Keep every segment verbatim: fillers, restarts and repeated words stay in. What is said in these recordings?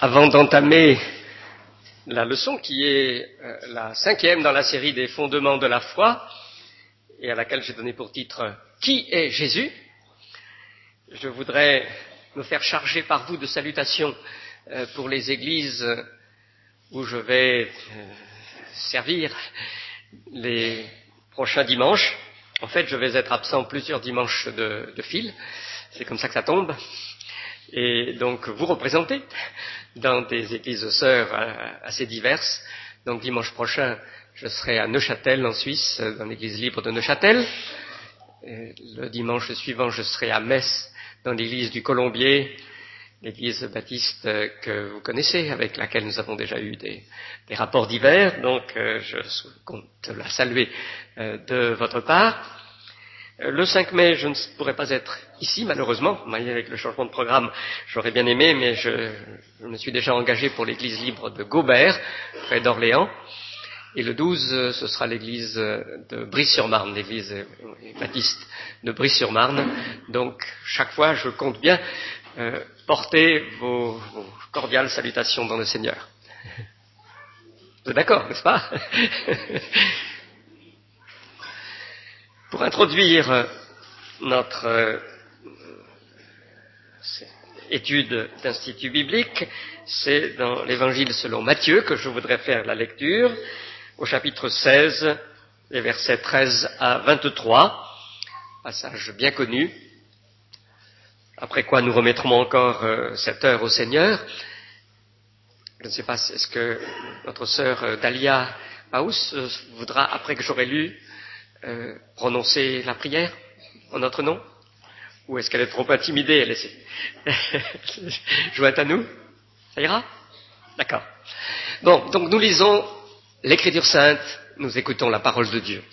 Avant d'entamer la leçon qui est euh, la cinquième dans la série des fondements de la foi et à laquelle j'ai donné pour titre « Qui est Jésus ?», je voudrais me faire charger par vous de salutations euh, pour les églises où je vais euh, servir les prochains dimanches. En fait, je vais être absent plusieurs dimanches de, de fil, c'est comme ça que ça tombe. Et donc vous représentez dans des églises sœurs assez diverses. Donc dimanche prochain, je serai à Neuchâtel en Suisse, dans l'église libre de Neuchâtel. Et le dimanche suivant, je serai à Metz, dans l'église du Colombier, l'église baptiste que vous connaissez, avec laquelle nous avons déjà eu des, des rapports divers. Donc euh, je compte la saluer euh, de votre part. Le cinq mai, je ne pourrai pas être ici, malheureusement. Avec le changement de programme, j'aurais bien aimé, mais je, je me suis déjà engagé pour l'église libre de Gaubert, près d'Orléans. Et le douze, ce sera l'église de Bry-sur-Marne, l'église baptiste de Bry-sur-Marne. Donc, chaque fois, je compte bien euh, porter vos, vos cordiales salutations dans le Seigneur. Vous êtes d'accord, n'est-ce pas? Pour introduire notre euh, étude d'institut biblique, c'est dans l'Évangile selon Matthieu que je voudrais faire la lecture, au chapitre seize, les versets treize à vingt-trois, passage bien connu, après quoi nous remettrons encore euh, cette heure au Seigneur. Je ne sais pas, est-ce que notre sœur euh, Dalia Paus euh, voudra, après que j'aurai lu, Euh, prononcer la prière en notre nom? Ou est-ce qu'elle est trop intimidée? Elle est jointe à nous? Ça ira? D'accord. Bon, donc nous lisons l'Écriture sainte, nous écoutons la parole de Dieu.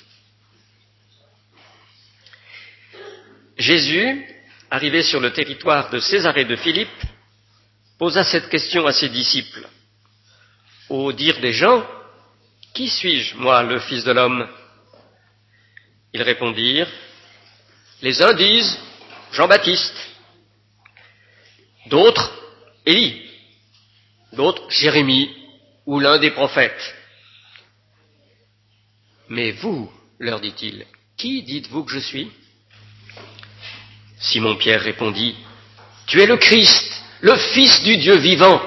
Jésus, arrivé sur le territoire de Césarée de Philippe, posa cette question à ses disciples. Au dire des gens, qui suis-je, moi, le Fils de l'homme? Ils répondirent, les uns disent Jean-Baptiste, d'autres Élie, d'autres Jérémie ou l'un des prophètes. Mais vous, leur dit-il, qui dites-vous que je suis? Simon-Pierre répondit, tu es le Christ, le Fils du Dieu vivant.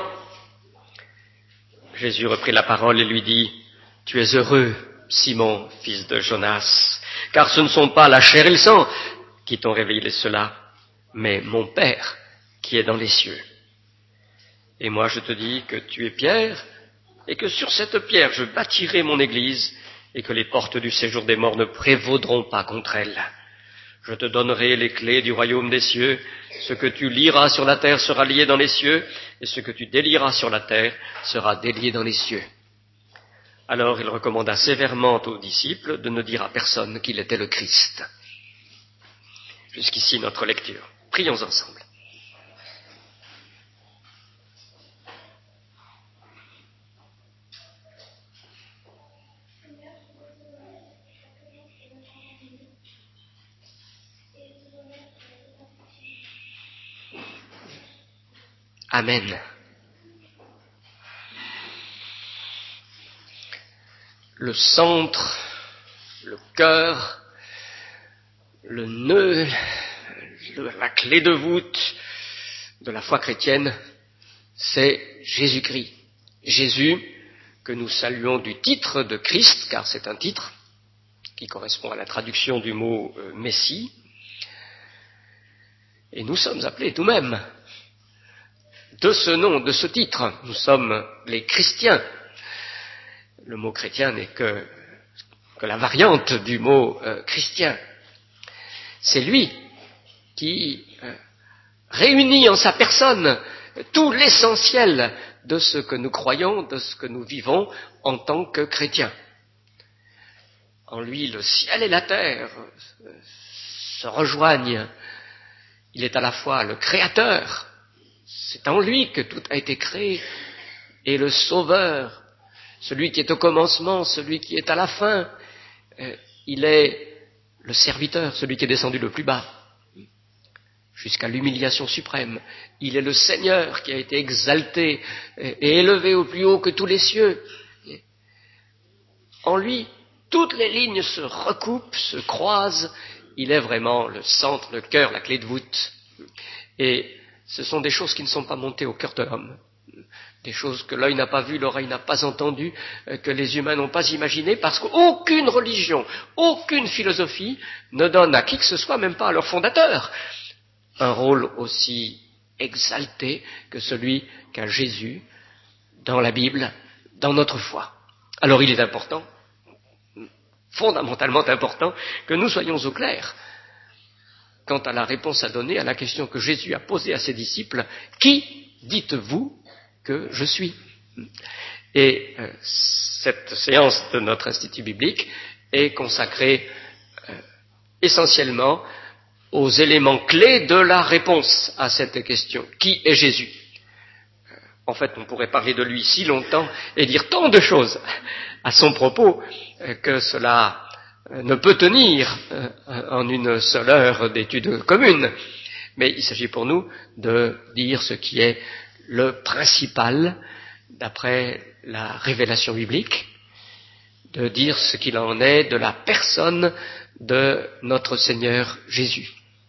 Jésus reprit la parole et lui dit, tu es heureux, Simon, fils de Jonas, car ce ne sont pas la chair et le sang qui t'ont révélé cela, mais mon Père qui est dans les cieux. Et moi je te dis que tu es Pierre, et que sur cette pierre je bâtirai mon église, et que les portes du séjour des morts ne prévaudront pas contre elle. Je te donnerai les clés du royaume des cieux, ce que tu lieras sur la terre sera lié dans les cieux, et ce que tu délieras sur la terre sera délié dans les cieux. Alors il recommanda sévèrement aux disciples de ne dire à personne qu'il était le Christ. Jusqu'ici notre lecture. Prions ensemble. Amen. Le centre, le cœur, le nœud, la clé de voûte de la foi chrétienne, c'est Jésus-Christ. Jésus, que nous saluons du titre de Christ, car c'est un titre qui correspond à la traduction du mot euh, Messie. Et nous sommes appelés nous-mêmes de ce nom, de ce titre. Nous sommes les chrétiens. Le mot chrétien n'est que, que la variante du mot euh, chrétien. C'est lui qui euh, réunit en sa personne tout l'essentiel de ce que nous croyons, de ce que nous vivons en tant que chrétiens. En lui, le ciel et la terre euh, se rejoignent. Il est à la fois le créateur, c'est en lui que tout a été créé, et le sauveur, celui qui est au commencement, celui qui est à la fin. Euh, il est le serviteur, celui qui est descendu le plus bas, jusqu'à l'humiliation suprême. Il est le Seigneur qui a été exalté et élevé au plus haut que tous les cieux. En lui, toutes les lignes se recoupent, se croisent. Il est vraiment le centre, le cœur, la clé de voûte. Et ce sont des choses qui ne sont pas montées au cœur de l'homme. Des choses que l'œil n'a pas vues, l'oreille n'a pas entendues, que les humains n'ont pas imaginées, parce qu'aucune religion, aucune philosophie ne donne à qui que ce soit, même pas à leur fondateur, un rôle aussi exalté que celui qu'a Jésus dans la Bible, dans notre foi. Alors il est important, fondamentalement important, que nous soyons au clair quant à la réponse à donner à la question que Jésus a posée à ses disciples, qui dites-vous que je suis? Et euh, cette séance de notre Institut biblique est consacrée euh, essentiellement aux éléments clés de la réponse à cette question. Qui est Jésus? euh, En fait, on pourrait parler de lui si longtemps et dire tant de choses à son propos euh, que cela euh, ne peut tenir euh, en une seule heure d'étude commune. Mais il s'agit pour nous de dire ce qui est le principal d'après la révélation biblique, de dire ce qu'il en est de la personne de notre Seigneur Jésus.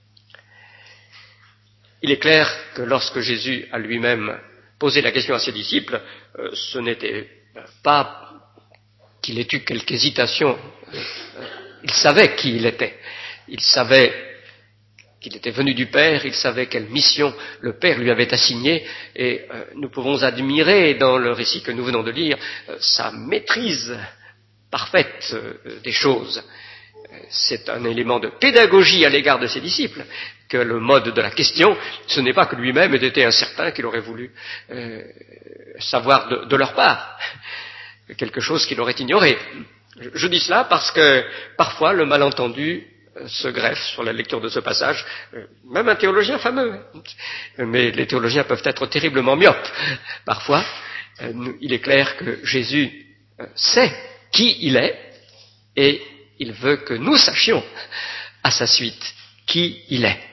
Il est clair que lorsque Jésus a lui-même posé la question à ses disciples, euh, ce n'était pas qu'il ait eu quelque hésitation. Euh, il savait qui il était. Il savait qu'il était venu du Père, il savait quelle mission le Père lui avait assignée, et euh, nous pouvons admirer dans le récit que nous venons de lire euh, sa maîtrise parfaite euh, des choses. C'est un élément de pédagogie à l'égard de ses disciples, que le mode de la question, ce n'est pas que lui-même ait été incertain, qu'il aurait voulu euh, savoir de, de leur part, quelque chose qu'il aurait ignoré. Je, je dis cela parce que parfois le malentendu se greffe sur la lecture de ce passage, même un théologien fameux, mais les théologiens peuvent être terriblement myopes. Parfois, il est clair que Jésus sait qui il est, et il veut que nous sachions à sa suite qui il est.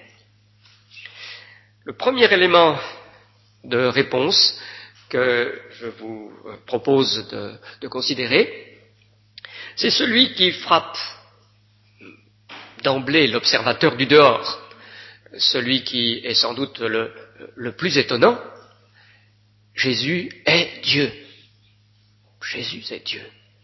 Le premier élément de réponse que je vous propose de, de considérer, c'est celui qui frappe d'emblée l'observateur du dehors, celui qui est sans doute le, le plus étonnant. Jésus est Dieu. Jésus est Dieu.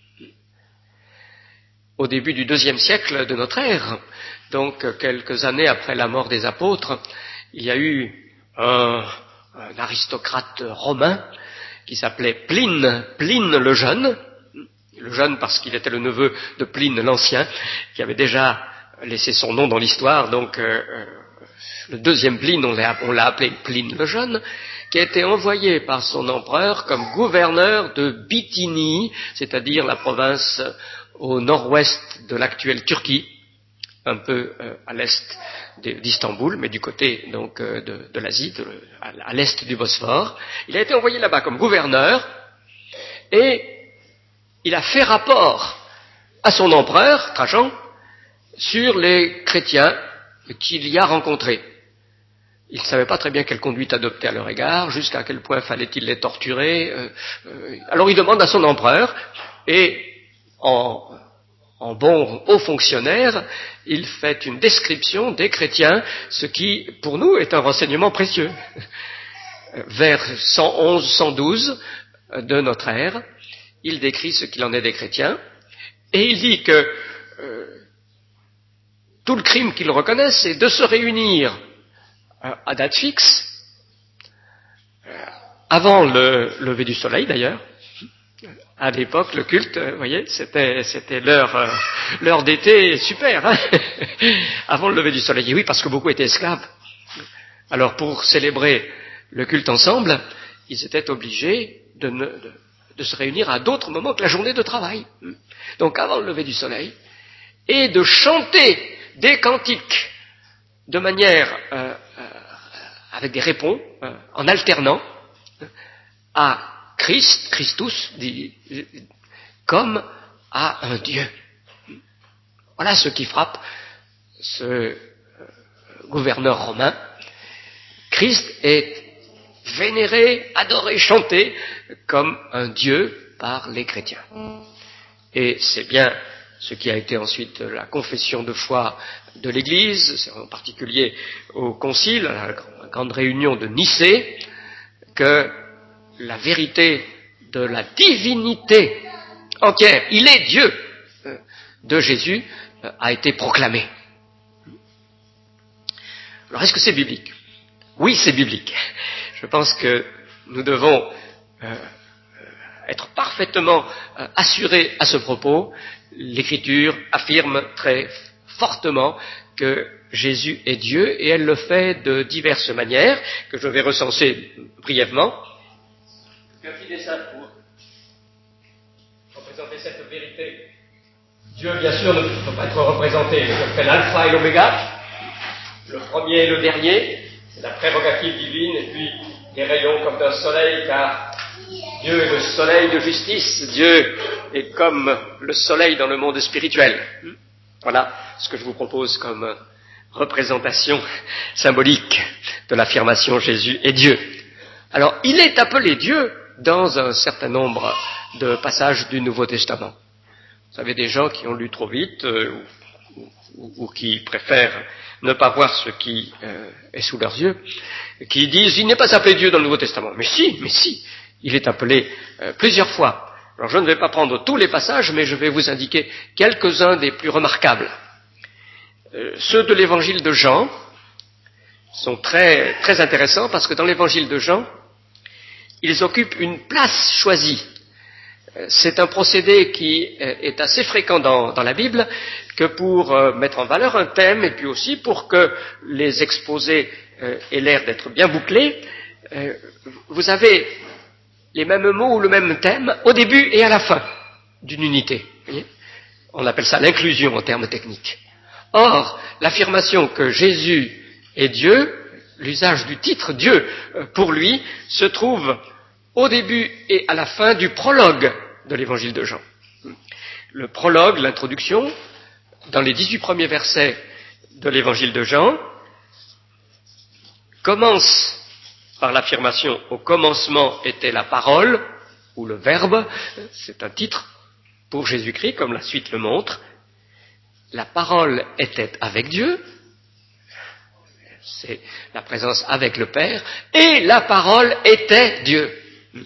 Au début du deuxième siècle de notre ère, donc quelques années après la mort des apôtres, il y a eu un, un aristocrate romain qui s'appelait Pline, Pline le Jeune, le jeune parce qu'il était le neveu de Pline l'Ancien, qui avait déjà laissé son nom dans l'histoire, donc euh, le deuxième Pline, on l'a, on l'a appelé Pline le Jeune, qui a été envoyé par son empereur comme gouverneur de Bithynie, c'est-à-dire la province au nord-ouest de l'actuelle Turquie, un peu euh, à l'est d'Istanbul, mais du côté donc euh, de, de l'Asie, de, à, à l'est du Bosphore. Il a été envoyé là-bas comme gouverneur, et il a fait rapport à son empereur, Trajan, sur les chrétiens qu'il y a rencontrés. Il ne savait pas très bien quelle conduite adopter à leur égard, jusqu'à quel point fallait-il les torturer. Euh, euh, alors il demande à son empereur, et en, en bon haut fonctionnaire, il fait une description des chrétiens, ce qui, pour nous, est un renseignement précieux. Vers cent onze cent douze de notre ère, il décrit ce qu'il en est des chrétiens, et il dit que euh, tout le crime qu'ils reconnaissent, c'est de se réunir à date fixe, avant le lever du soleil d'ailleurs. À l'époque, le culte, vous voyez, c'était, c'était l'heure, euh, l'heure d'été super, hein avant le lever du soleil. Et oui, parce que beaucoup étaient esclaves. Alors pour célébrer le culte ensemble, ils étaient obligés de, ne, de, de se réunir à d'autres moments que la journée de travail. Donc avant le lever du soleil, et de chanter des cantiques de manière euh, euh, avec des répons, euh, en alternant à Christ, Christus, dit, comme à un Dieu. Voilà ce qui frappe ce euh, gouverneur romain, Christ est vénéré, adoré, chanté comme un Dieu par les chrétiens. Et c'est bien ce qui a été ensuite la confession de foi de l'Église, en particulier au Concile, à la grande réunion de Nicée, que la vérité de la divinité entière, il est Dieu, de Jésus, a été proclamée. Alors est-ce que c'est biblique? Oui, c'est biblique. Je pense que nous devons euh, être parfaitement euh, assurés à ce propos. L'Écriture affirme très fortement que Jésus est Dieu et elle le fait de diverses manières que je vais recenser brièvement. Qu'un des saints pour représenter cette vérité. Dieu, bien sûr, ne peut pas être représenté comme l'alpha et l'oméga, le premier et le dernier, c'est la prérogative divine, et puis les rayons comme d'un soleil, car Dieu est le soleil de justice, Dieu est comme le soleil dans le monde spirituel. Voilà ce que je vous propose comme représentation symbolique de l'affirmation Jésus est Dieu. Alors, il est appelé Dieu dans un certain nombre de passages du Nouveau Testament. Vous savez, des gens qui ont lu trop vite euh, ou, ou, ou qui préfèrent ne pas voir ce qui euh, est sous leurs yeux, qui disent il n'est pas appelé Dieu dans le Nouveau Testament. Mais si, mais si, il est appelé euh, plusieurs fois. Alors je ne vais pas prendre tous les passages, mais je vais vous indiquer quelques-uns des plus remarquables. Euh, ceux de l'évangile de Jean sont très, très intéressants parce que dans l'évangile de Jean, ils occupent une place choisie. C'est un procédé qui est assez fréquent dans, dans la Bible que pour euh, mettre en valeur un thème et puis aussi pour que les exposés euh, aient l'air d'être bien bouclés, euh, vous avez les mêmes mots ou le même thème au début et à la fin d'une unité. Vous voyez ? On appelle ça l'inclusion en termes techniques. Or, l'affirmation que Jésus est Dieu, l'usage du titre Dieu euh, pour lui, se trouve au début et à la fin du prologue de l'évangile de Jean. Le prologue, l'introduction, dans les dix-huit premiers versets de l'évangile de Jean, commence par l'affirmation « Au commencement était la parole » ou le verbe, c'est un titre pour Jésus-Christ, comme la suite le montre. La parole était avec Dieu, c'est la présence avec le Père, et la parole était Dieu.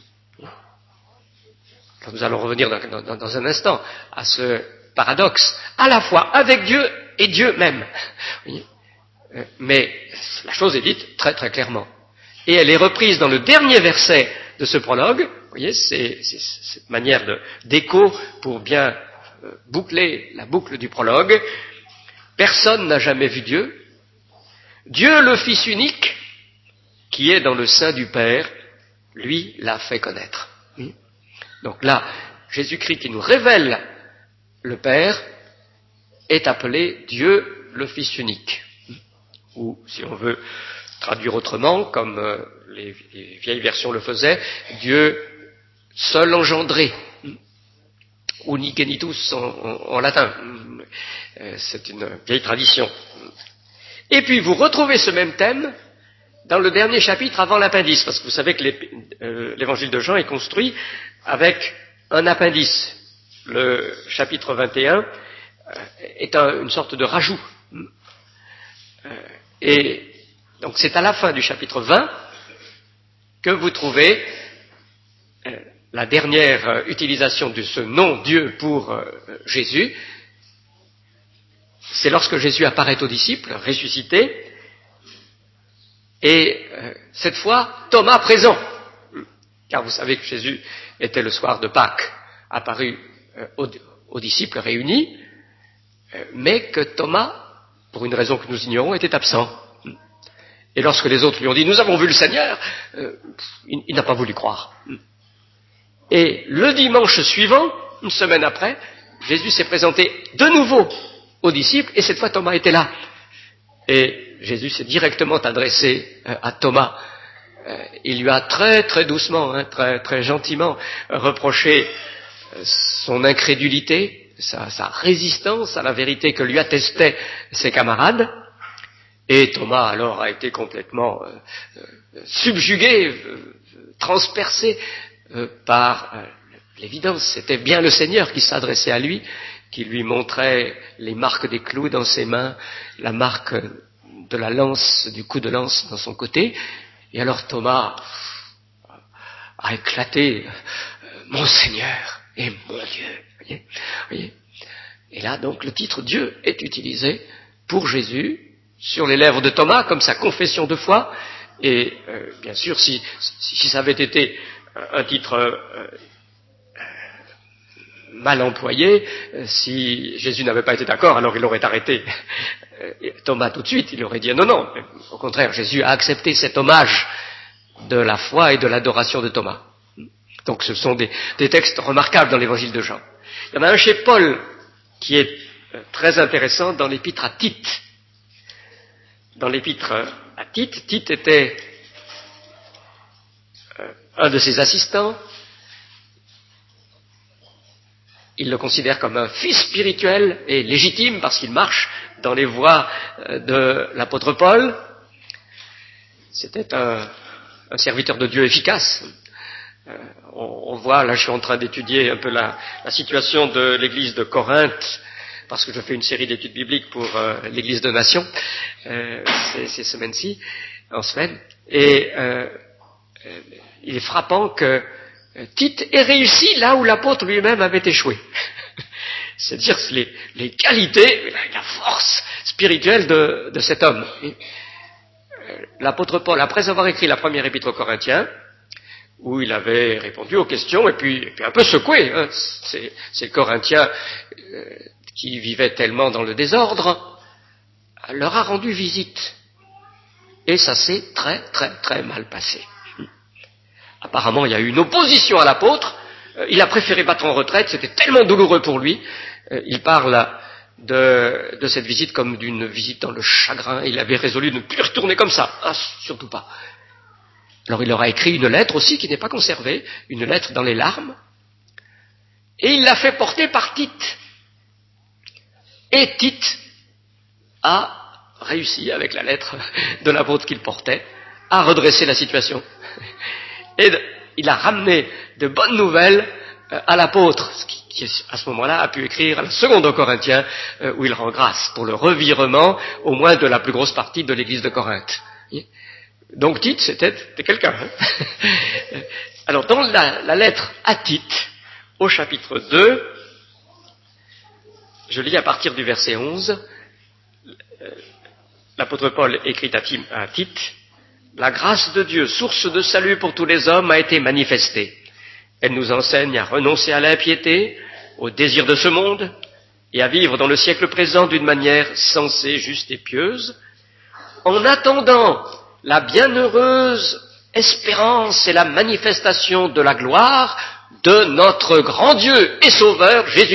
Nous allons revenir dans, dans, dans un instant à ce paradoxe, à la fois avec Dieu et Dieu même. Mais la chose est dite très très clairement. Et elle est reprise dans le dernier verset de ce prologue. Vous voyez, c'est, c'est cette manière de, d'écho pour bien boucler la boucle du prologue. Personne n'a jamais vu Dieu. Dieu, le Fils unique, qui est dans le sein du Père, lui l'a fait connaître. Donc là, Jésus-Christ qui nous révèle le Père est appelé Dieu le Fils unique. Ou, si on veut traduire autrement, comme euh, les, les vieilles versions le faisaient, Dieu seul engendré. Unigenitus en, en, en latin. C'est une vieille tradition. Et puis vous retrouvez ce même thème dans le dernier chapitre avant l'appendice, parce que vous savez que les, euh, l'évangile de Jean est construit avec un appendice. Le chapitre vingt et un euh, est un, une sorte de rajout. Euh, et donc c'est à la fin du chapitre vingt que vous trouvez euh, la dernière euh, utilisation de ce nom Dieu pour euh, Jésus. C'est lorsque Jésus apparaît aux disciples, ressuscité, et euh, cette fois, Thomas présent. Car vous savez que Jésus était le soir de Pâques, apparu euh, aux, aux disciples réunis, euh, mais que Thomas, pour une raison que nous ignorons, était absent. Et lorsque les autres lui ont dit « Nous avons vu le Seigneur euh, », il, il n'a pas voulu croire. Et le dimanche suivant, une semaine après, Jésus s'est présenté de nouveau aux disciples, et cette fois Thomas était là. Et Jésus s'est directement adressé euh, à Thomas. Euh, il lui a très très doucement, hein, très très gentiment reproché euh, son incrédulité, sa, sa résistance à la vérité que lui attestaient ses camarades. Et Thomas alors a été complètement euh, euh, subjugué, euh, transpercé euh, par euh, l'évidence. C'était bien le Seigneur qui s'adressait à lui, qui lui montrait les marques des clous dans ses mains, la marque de la lance, du coup de lance dans son côté. Et alors Thomas a éclaté, euh, mon Seigneur et mon Dieu. Voyez, voyez. Et là donc le titre Dieu est utilisé pour Jésus sur les lèvres de Thomas comme sa confession de foi. Et euh, bien sûr, si, si, si ça avait été un titre euh, mal employé, euh, si Jésus n'avait pas été d'accord, alors il aurait arrêté euh, Thomas tout de suite, il aurait dit non, non. Au contraire, Jésus a accepté cet hommage de la foi et de l'adoration de Thomas. Donc ce sont des, des textes remarquables dans l'évangile de Jean. Il y en a un chez Paul qui est euh, très intéressant dans l'épître à Tite. Dans l'épître à Tite, Tite était euh, un de ses assistants. Il le considère comme un fils spirituel et légitime parce qu'il marche dans les voies euh, de l'apôtre Paul. C'était un, un serviteur de Dieu efficace. Euh, on, on voit, là je suis en train d'étudier un peu la, la situation de l'église de Corinthe, parce que je fais une série d'études bibliques pour euh, l'église de Nation euh, ces, ces semaines-ci, en semaine, et euh, euh, il est frappant que Tite ait réussi là où l'apôtre lui-même avait échoué. C'est-à-dire les, les qualités, la force spirituelle de, de cet homme. Et, euh, l'apôtre Paul, après avoir écrit la première épître aux Corinthiens, où il avait répondu aux questions, et puis, et puis un peu secoué, hein, ces, ces Corinthiens euh, qui vivaient tellement dans le désordre, leur a rendu visite. Et ça s'est très très très mal passé. Apparemment, il y a eu une opposition à l'apôtre, euh, il a préféré battre en retraite, c'était tellement douloureux pour lui. Euh, il parle de, de cette visite comme d'une visite dans le chagrin, il avait résolu de ne plus retourner comme ça, ah, surtout pas. Alors il leur a écrit une lettre aussi qui n'est pas conservée, une lettre dans les larmes, et il l'a fait porter par Tite. Et Tite a réussi, avec la lettre de l'apôtre qu'il portait, à redresser la situation. Et de, il a ramené de bonnes nouvelles euh, à l'apôtre, qui, qui à ce moment-là a pu écrire la seconde aux Corinthiens, euh, où il rend grâce pour le revirement, au moins de la plus grosse partie de l'église de Corinthe. Donc Tite, c'était, c'était quelqu'un. Hein. Alors dans la, la lettre à Tite, au chapitre deux, je lis à partir du verset onze, l'apôtre Paul écrit à Tite, « La grâce de Dieu, source de salut pour tous les hommes, a été manifestée. Elle nous enseigne à renoncer à l'impiété, au désir de ce monde, et à vivre dans le siècle présent d'une manière sensée, juste et pieuse, en attendant la bienheureuse espérance et la manifestation de la gloire de notre grand Dieu et Sauveur Jésus-Christ. »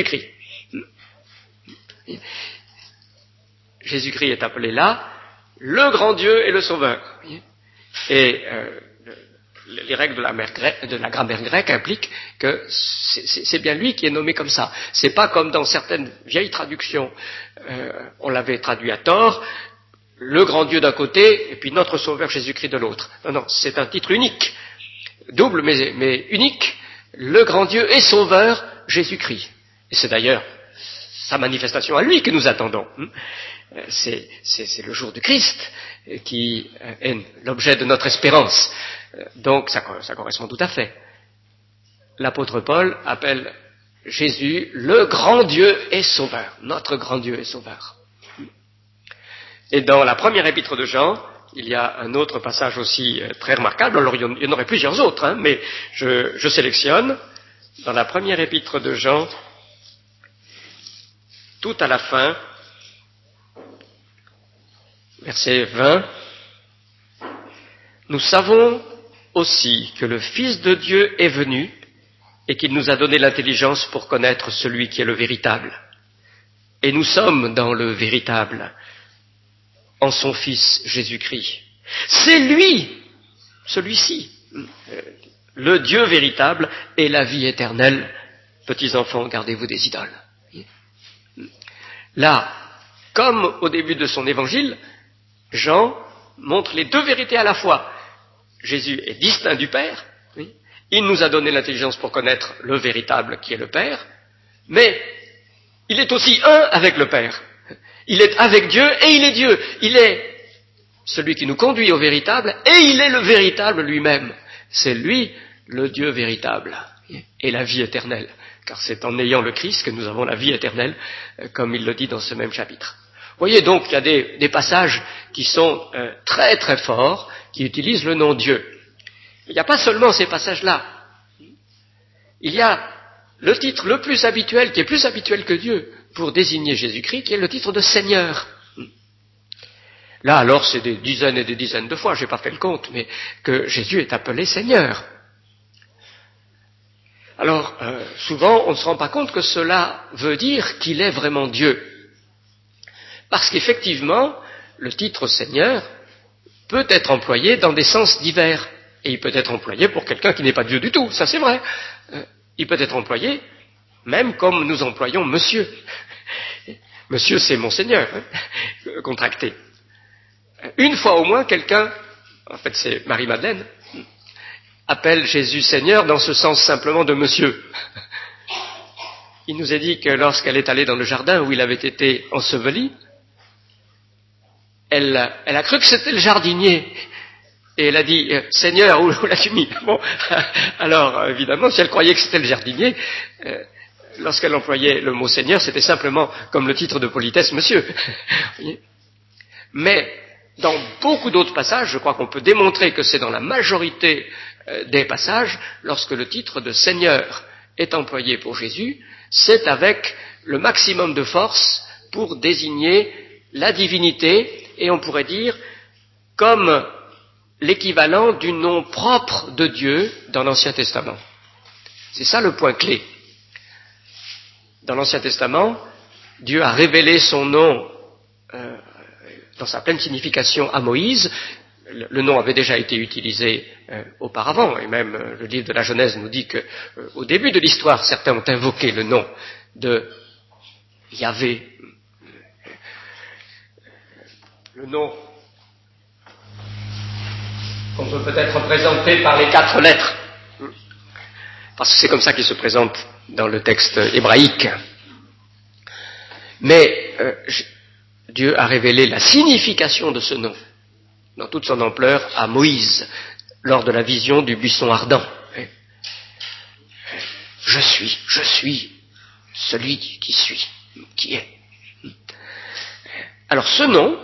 Jésus-Christ est appelé là le grand Dieu et le Sauveur. Et euh, les règles de la, grecque, de la grammaire grecque impliquent que c'est, c'est, c'est bien lui qui est nommé comme ça. C'est pas comme dans certaines vieilles traductions, euh, on l'avait traduit à tort, le grand Dieu d'un côté et puis notre Sauveur Jésus-Christ de l'autre. Non, non, c'est un titre unique, double mais, mais unique, le grand Dieu et Sauveur Jésus-Christ. Et c'est d'ailleurs sa manifestation à lui que nous attendons. C'est, c'est, c'est le jour du Christ qui est l'objet de notre espérance. Donc ça, ça correspond tout à fait. L'apôtre Paul appelle Jésus le grand Dieu et Sauveur, notre grand Dieu et Sauveur. Et dans la première épître de Jean, il y a un autre passage aussi très remarquable. Alors il y en aurait plusieurs autres, hein, mais je, je sélectionne. Dans la première épître de Jean, tout à la fin, verset vingt, « Nous savons aussi que le Fils de Dieu est venu et qu'il nous a donné l'intelligence pour connaître celui qui est le véritable. Et nous sommes dans le véritable, en son Fils Jésus-Christ. C'est lui, celui-ci, le Dieu véritable et la vie éternelle. Petits enfants, gardez-vous des idoles. » Là, comme au début de son évangile, Jean montre les deux vérités à la fois. Jésus est distinct du Père, oui. Il nous a donné l'intelligence pour connaître le véritable qui est le Père, mais il est aussi un avec le Père. Il est avec Dieu et il est Dieu. Il est celui qui nous conduit au véritable et il est le véritable lui-même. C'est lui le Dieu véritable et la vie éternelle. Car c'est en ayant le Christ que nous avons la vie éternelle, comme il le dit dans ce même chapitre. Vous voyez donc qu'il y a des, des passages qui sont euh, très très forts, qui utilisent le nom Dieu. Il n'y a pas seulement ces passages-là. Il y a le titre le plus habituel, qui est plus habituel que Dieu, pour désigner Jésus-Christ, qui est le titre de Seigneur. Là, alors, c'est des dizaines et des dizaines de fois, je n'ai pas fait le compte, mais que Jésus est appelé Seigneur. Alors, euh, souvent, on ne se rend pas compte que cela veut dire qu'il est vraiment Dieu. Parce qu'effectivement, le titre Seigneur peut être employé dans des sens divers. Et il peut être employé pour quelqu'un qui n'est pas Dieu du tout, ça c'est vrai. Euh, il peut être employé même comme nous employons Monsieur. Monsieur, c'est Monseigneur, hein, contracté. Une fois au moins, quelqu'un, en fait c'est Marie-Madeleine, appelle Jésus Seigneur dans ce sens simplement de Monsieur. Il nous est dit que lorsqu'elle est allée dans le jardin où il avait été enseveli, elle, elle a cru que c'était le jardinier. Et elle a dit, Seigneur, où, où l'as-tu mis? Bon, alors évidemment, si elle croyait que c'était le jardinier, euh, lorsqu'elle employait le mot Seigneur, c'était simplement comme le titre de politesse, Monsieur. Mais dans beaucoup d'autres passages, je crois qu'on peut démontrer que c'est dans la majorité euh, des passages, lorsque le titre de Seigneur est employé pour Jésus, c'est avec le maximum de force pour désigner la divinité, et on pourrait dire comme l'équivalent du nom propre de Dieu dans l'Ancien Testament. C'est ça le point clé. Dans l'Ancien Testament, Dieu a révélé son nom euh, dans sa pleine signification à Moïse. Le, le nom avait déjà été utilisé euh, auparavant, et même euh, le livre de la Genèse nous dit que, euh, au début de l'histoire, certains ont invoqué le nom de Yahvé. Le nom qu'on peut peut-être représenter par les quatre lettres, parce que c'est comme ça qu'il se présente dans le texte hébraïque. Mais euh, Dieu a révélé la signification de ce nom, dans toute son ampleur, à Moïse, lors de la vision du buisson ardent. Je suis, je suis celui qui suis, qui est. Alors ce nom,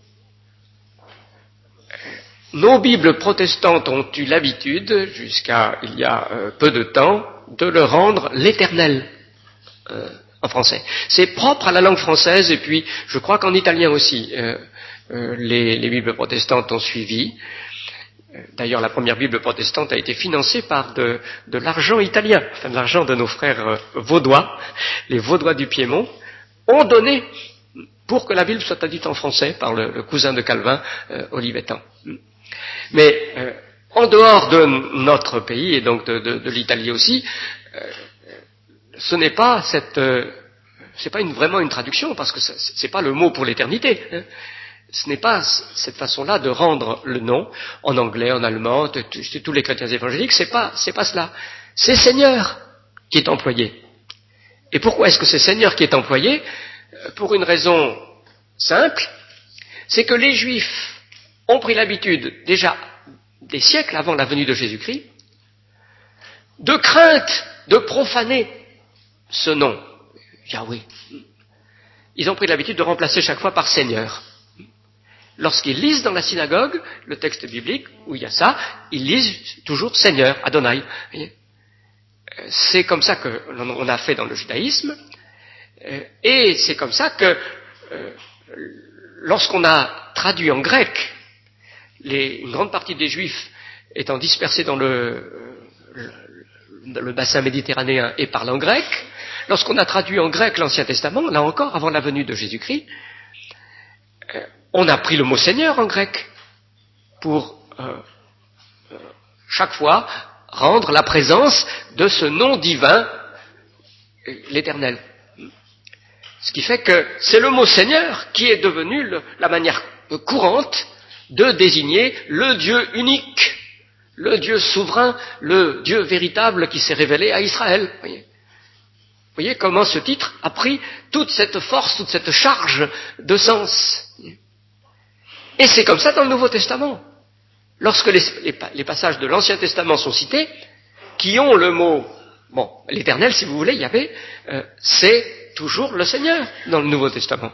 nos Bibles protestantes ont eu l'habitude, jusqu'à il y a euh, peu de temps, de le rendre l'Éternel, euh, en français. C'est propre à la langue française, et puis je crois qu'en italien aussi, euh, euh, les, les Bibles protestantes ont suivi. D'ailleurs, la première Bible protestante a été financée par de, de l'argent italien, enfin de l'argent de nos frères euh, vaudois, les Vaudois du Piémont, ont donné pour que la Bible soit traduite en français par le, le cousin de Calvin, euh, Olivetan. Mais euh, en dehors de notre pays, et donc de, de, de l'Italie aussi, euh, ce n'est pas cette, euh, c'est pas une, vraiment une traduction, parce que c'est pas le mot pour l'éternité. Hein. Ce n'est pas cette façon-là de rendre le nom en anglais, en allemand, chez tous les chrétiens évangéliques. C'est pas, c'est pas cela. C'est Seigneur qui est employé. Et pourquoi est-ce que c'est Seigneur qui est employé? Pour une raison simple, c'est que les Juifs ont pris l'habitude, déjà des siècles avant la venue de Jésus-Christ, de crainte de profaner ce nom, Yahweh. Ils ont pris l'habitude de remplacer chaque fois par Seigneur. Lorsqu'ils lisent dans la synagogue le texte biblique où il y a ça, ils lisent toujours Seigneur, Adonai. C'est comme ça qu'on a fait dans le judaïsme, et c'est comme ça que lorsqu'on a traduit en grec, les, une grande partie des Juifs étant dispersés dans le, le, le bassin méditerranéen et parlant grec, lorsqu'on a traduit en grec l'Ancien Testament, là encore, avant la venue de Jésus-Christ, euh, on a pris le mot Seigneur en grec pour euh, euh, chaque fois rendre la présence de ce nom divin, l'Éternel. Ce qui fait que c'est le mot Seigneur qui est devenu le, la manière courante de désigner le Dieu unique, le Dieu souverain, le Dieu véritable qui s'est révélé à Israël. Voyez. Vous voyez comment ce titre a pris toute cette force, toute cette charge de sens. Et c'est comme ça dans le Nouveau Testament. Lorsque les, les, les passages de l'Ancien Testament sont cités, qui ont le mot, bon, l'Éternel, si vous voulez, Yahvé, euh, c'est toujours le Seigneur dans le Nouveau Testament.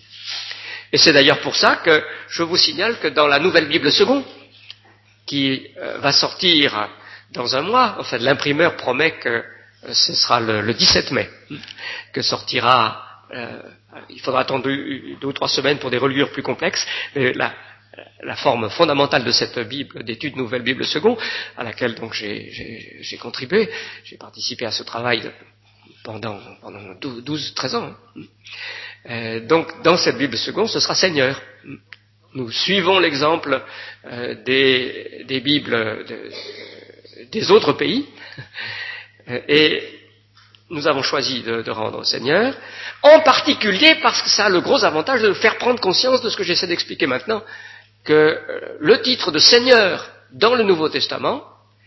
Et c'est d'ailleurs pour ça que je vous signale que dans la Nouvelle Bible seconde, qui euh, va sortir dans un mois, enfin l'imprimeur promet que euh, ce sera le, le dix-sept mai, que sortira, euh, il faudra attendre deux, deux ou trois semaines pour des reliures plus complexes, mais la, la forme fondamentale de cette Bible, d'étude Nouvelle Bible seconde, à laquelle donc j'ai, j'ai, j'ai contribué, j'ai participé à ce travail pendant, pendant douze treize ans. Hein. Euh, donc dans cette Bible seconde, ce sera Seigneur. Nous suivons l'exemple euh, des, des Bibles de, des autres pays et nous avons choisi de, de rendre Seigneur, en particulier parce que ça a le gros avantage de faire prendre conscience de ce que j'essaie d'expliquer maintenant, que euh, le titre de Seigneur dans le Nouveau Testament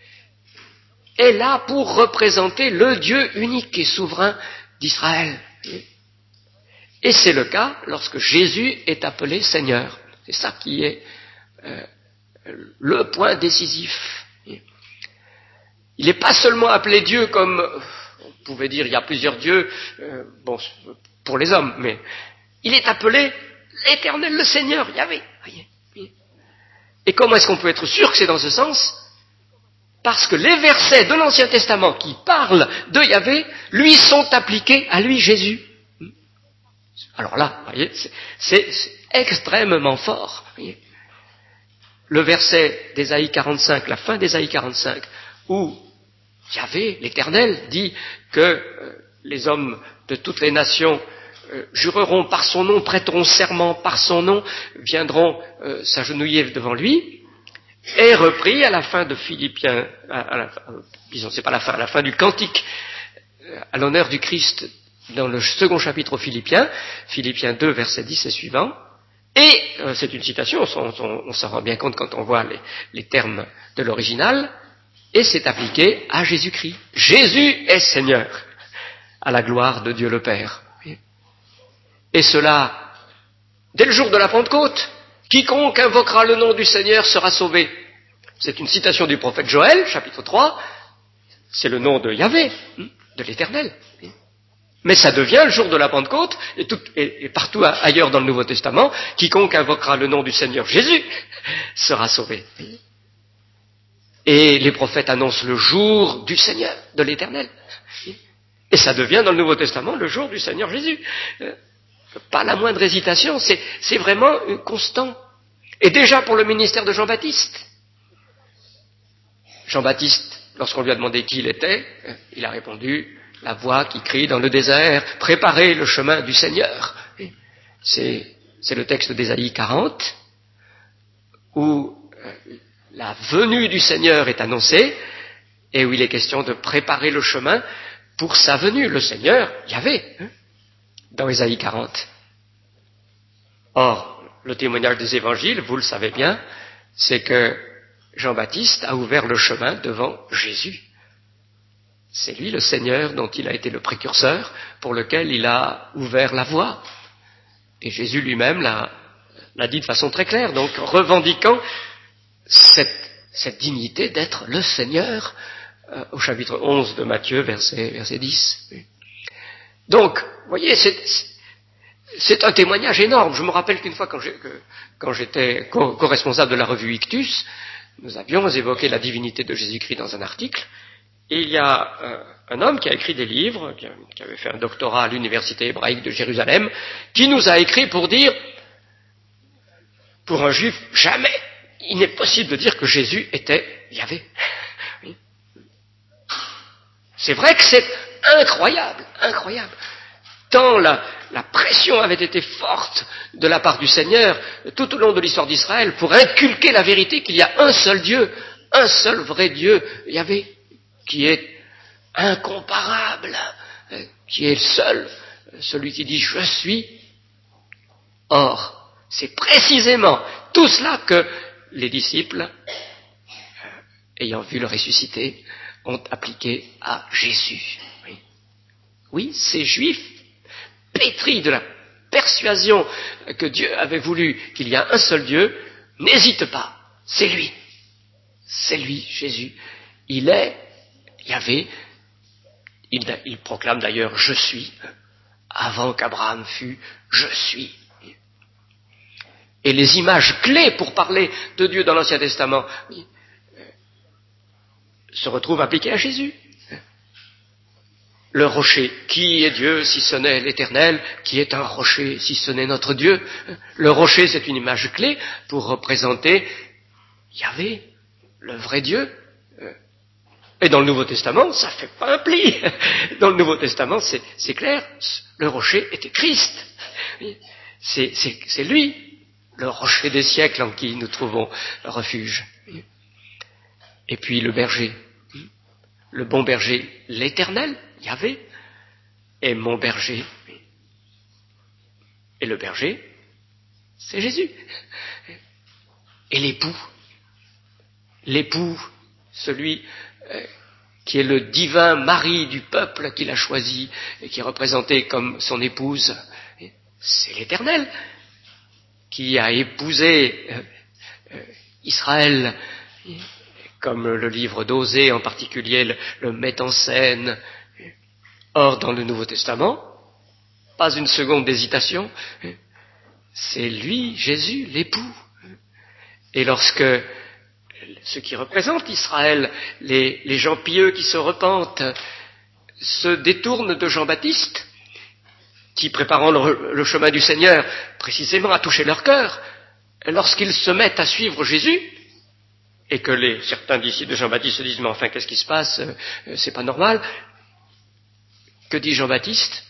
est là pour représenter le Dieu unique et souverain d'Israël. Et c'est le cas lorsque Jésus est appelé Seigneur. C'est ça qui est euh, le point décisif. Il n'est pas seulement appelé Dieu comme, on pouvait dire, il y a plusieurs dieux, euh, bon, pour les hommes, mais il est appelé l'Éternel, le Seigneur, Yahvé. Et comment est-ce qu'on peut être sûr que c'est dans ce sens ? Parce que les versets de l'Ancien Testament qui parlent de Yahvé, lui, sont appliqués à lui, Jésus. Alors là, voyez, c'est, c'est, c'est extrêmement fort. Voyez. Le verset d'Ésaïe quarante-cinq, la fin d'Ésaïe quarante-cinq, où Yahvé, l'Éternel, dit que euh, les hommes de toutes les nations euh, jureront par son nom, prêteront serment par son nom, viendront euh, s'agenouiller devant lui, est repris à la fin de Philippiens, à, à la, euh, disons, c'est pas la fin, à la fin du cantique euh, à l'honneur du Christ dans le second chapitre aux Philippiens, Philippiens deux, verset dix et suivant, et euh, c'est une citation, on, on, on s'en rend bien compte quand on voit les, les termes de l'original, et c'est appliqué à Jésus-Christ. Jésus est Seigneur, à la gloire de Dieu le Père. Et cela, dès le jour de la Pentecôte, quiconque invoquera le nom du Seigneur sera sauvé. C'est une citation du prophète Joël, chapitre trois, c'est le nom de Yahvé, de l'Éternel. Mais ça devient le jour de la Pentecôte, et, tout, et, et partout ailleurs dans le Nouveau Testament, quiconque invoquera le nom du Seigneur Jésus sera sauvé. Et les prophètes annoncent le jour du Seigneur, de l'Éternel. Et ça devient dans le Nouveau Testament le jour du Seigneur Jésus. Pas la moindre hésitation, c'est, c'est vraiment constant. Et déjà pour le ministère de Jean-Baptiste. Jean-Baptiste, lorsqu'on lui a demandé qui il était, il a répondu, la voix qui crie dans le désert, préparez le chemin du Seigneur. C'est, c'est le texte d'Ésaïe quarante, où la venue du Seigneur est annoncée, et où il est question de préparer le chemin pour sa venue. Le Seigneur, Yahvé, hein, dans Ésaïe quarante. Or, le témoignage des évangiles, vous le savez bien, c'est que Jean-Baptiste a ouvert le chemin devant Jésus. C'est lui le Seigneur dont il a été le précurseur, pour lequel il a ouvert la voie. Et Jésus lui-même l'a, l'a dit de façon très claire, donc revendiquant cette, cette dignité d'être le Seigneur, euh, au chapitre onze de Matthieu, verset, verset dix. Donc, vous voyez, c'est, c'est un témoignage énorme. Je me rappelle qu'une fois, quand, j'ai, que, quand j'étais co- co-responsable de la revue Ictus, nous avions évoqué la divinité de Jésus-Christ dans un article, et il y a euh, un homme qui a écrit des livres, qui, a, qui avait fait un doctorat à l'université hébraïque de Jérusalem, qui nous a écrit pour dire, pour un juif, jamais il n'est possible de dire que Jésus était Yahvé. Oui. C'est vrai que c'est incroyable, incroyable. Tant la, la pression avait été forte de la part du Seigneur tout au long de l'histoire d'Israël pour inculquer la vérité qu'il y a un seul Dieu, un seul vrai Dieu, Yahvé, qui est incomparable, qui est le seul, celui qui dit « je suis ». Or, C'est précisément tout cela que les disciples, euh, ayant vu le ressuscité, ont appliqué à Jésus. Oui, oui, ces Juifs, pétris de la persuasion que Dieu avait voulu qu'il y a un seul Dieu, n'hésitent pas. C'est lui. C'est lui, Jésus. Il est Yahvé. Il, il proclame d'ailleurs « Je suis ». Avant qu'Abraham fût, je suis. Et les images clés pour parler de Dieu dans l'Ancien Testament oui, euh, se retrouvent appliquées à Jésus. Le rocher, qui est Dieu si ce n'est l'Éternel? Qui est un rocher si ce n'est notre Dieu? Le rocher, c'est une image clé pour représenter Yahvé, le vrai Dieu. Et dans le Nouveau Testament, ça fait pas un pli. Dans le Nouveau Testament, c'est, c'est clair, le rocher était Christ. C'est, c'est, c'est lui, le rocher des siècles en qui nous trouvons refuge. Et puis le berger, le bon berger, l'Éternel, Yahvé, est mon berger. Et le berger, c'est Jésus. Et l'époux, l'époux, celui euh, qui est le divin mari du peuple qu'il a choisi et qui est représenté comme son épouse, c'est l'Éternel qui a épousé euh, euh, Israël, comme le livre d'Osée en particulier le, le met en scène. Or, dans le Nouveau Testament, pas une seconde d'hésitation, c'est lui, Jésus, l'époux. Et lorsque ceux qui représentent Israël, les, les gens pieux qui se repentent, se détournent de Jean-Baptiste, qui, préparant le, le chemin du Seigneur, précisément a touché leur cœur, lorsqu'ils se mettent à suivre Jésus, et que les, certains disciples de Jean-Baptiste se disent « Mais enfin, qu'est-ce qui se passe euh, C'est pas normal ». Que dit Jean-Baptiste?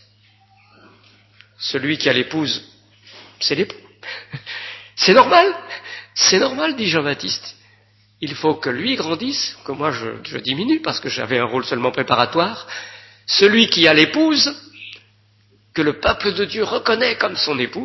Celui qui a l'épouse, c'est l'époux. C'est normal, c'est normal, dit Jean-Baptiste. Il faut que lui grandisse, que moi je, je diminue, parce que j'avais un rôle seulement préparatoire. Celui qui a l'épouse, que le peuple de Dieu reconnaît comme son époux,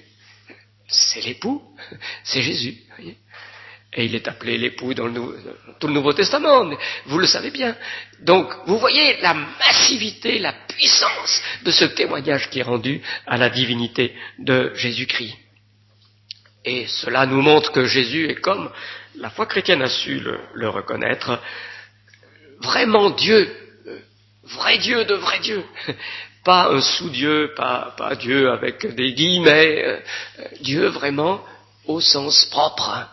c'est l'époux, c'est Jésus. Voyez. Et il est appelé l'époux dans, le, dans tout le Nouveau Testament, mais vous le savez bien. Donc, vous voyez la massivité, la puissance de ce témoignage qui est rendu à la divinité de Jésus-Christ. Et cela nous montre que Jésus est, comme la foi chrétienne a su le, le reconnaître, vraiment Dieu, vrai Dieu de vrai Dieu. Pas un sous-Dieu, pas, pas Dieu avec des guillemets, euh, Dieu vraiment au sens propre.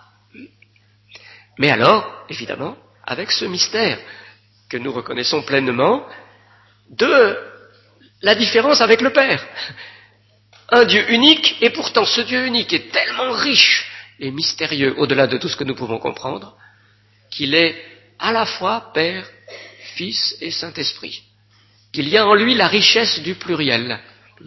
Mais alors, évidemment, avec ce mystère que nous reconnaissons pleinement de la différence avec le Père. Un Dieu unique, et pourtant ce Dieu unique est tellement riche et mystérieux au-delà de tout ce que nous pouvons comprendre, qu'il est à la fois Père, Fils et Saint-Esprit. Qu'il y a en lui la richesse du pluriel.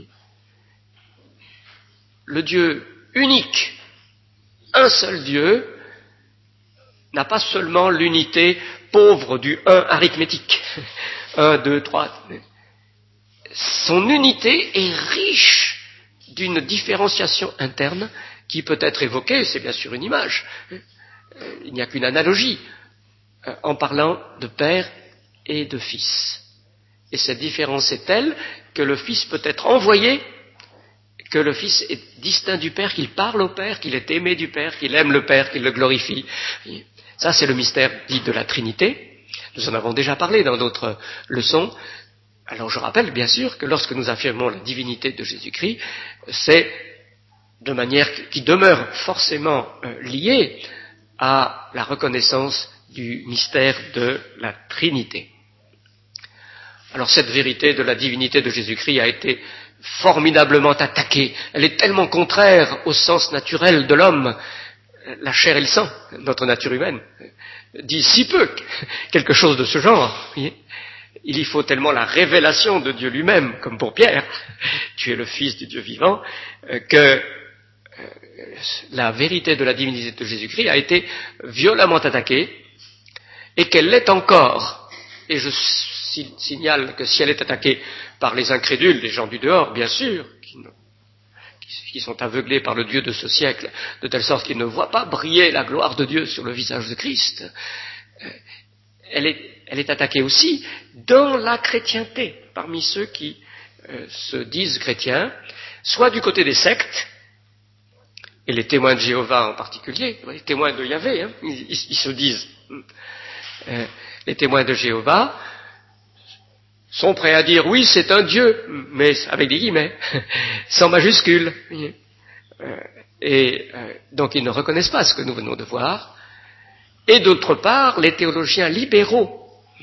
Le Dieu unique, un seul Dieu, n'a pas seulement l'unité pauvre du un arithmétique. un, deux, trois. Son unité est riche d'une différenciation interne qui peut être évoquée, c'est bien sûr une image, il n'y a qu'une analogie, en parlant de Père et de Fils. Et cette différence est telle que le Fils peut être envoyé, que le Fils est distinct du Père, qu'il parle au Père, qu'il est aimé du Père, qu'il aime le Père, qu'il le glorifie. Ça, c'est le mystère dit de la Trinité. Nous en avons déjà parlé dans d'autres leçons. Alors je rappelle bien sûr que lorsque nous affirmons la divinité de Jésus-Christ, c'est de manière qui demeure forcément euh, liée à la reconnaissance du mystère de la Trinité. Alors cette vérité de la divinité de Jésus-Christ a été formidablement attaquée. Elle est tellement contraire au sens naturel de l'homme. La chair et le sang, notre nature humaine, dit si peu quelque chose de ce genre. Voyez. Il y faut tellement la révélation de Dieu lui-même, comme pour Pierre, tu es le Fils du Dieu vivant, que la vérité de la divinité de Jésus-Christ a été violemment attaquée et qu'elle l'est encore. Et je signale que si elle est attaquée par les incrédules, les gens du dehors, bien sûr, qui, qui qui sont aveuglés par le Dieu de ce siècle, de telle sorte qu'ils ne voient pas briller la gloire de Dieu sur le visage de Christ, elle est, elle est attaquée aussi dans la chrétienté, parmi ceux qui euh, se disent chrétiens, soit du côté des sectes, et les témoins de Jéhovah en particulier, les témoins de Yahvé, hein, ils, ils se disent, euh, les témoins de Jéhovah sont prêts à dire oui, c'est un Dieu, mais avec des guillemets, sans majuscule. Euh, et euh, donc ils ne reconnaissent pas ce que nous venons de voir. Et d'autre part, les théologiens libéraux,